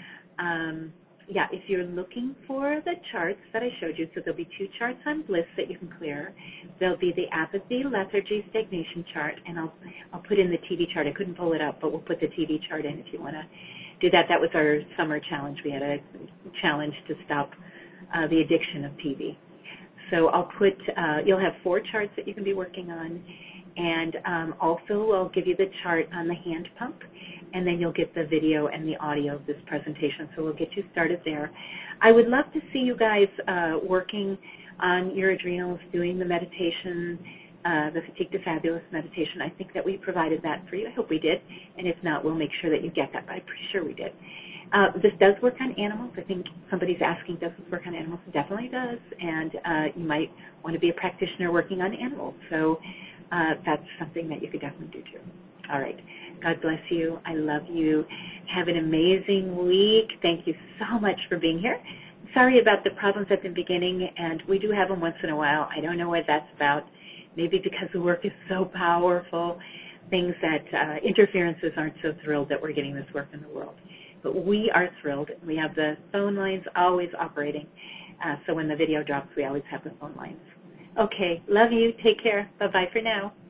If you're looking for the charts that I showed you, so there'll be 2 charts on bliss that you can clear. There'll be the apathy, lethargy, stagnation chart, and I'll put in the TV chart. I couldn't pull it up, but we'll put the TV chart in if you want to do that. That was our summer challenge. We had a challenge to stop the addiction of TV. So I'll put, you'll have 4 charts that you can be working on, and also I'll give you the chart on the hand pump, and then you'll get the video and the audio of this presentation, so we'll get you started there. I would love to see you guys working on your adrenals, doing the meditation, the Fatigue to Fabulous meditation. I think that we provided that for you. I hope we did, and if not, we'll make sure that you get that, but I'm pretty sure we did. This does work on animals. I think somebody's asking, does this work on animals? It definitely does, and you might want to be a practitioner working on animals, so that's something that you could definitely do too. All right. God bless you. I love you. Have an amazing week. Thank you so much for being here. Sorry about the problems at the beginning, and we do have them once in a while. I don't know what that's about. Maybe because the work is so powerful, things that interferences aren't so thrilled that we're getting this work in the world. But we are thrilled. We have the phone lines always operating. So when the video drops, we always have the phone lines. Okay. Love you. Take care. Bye-bye for now.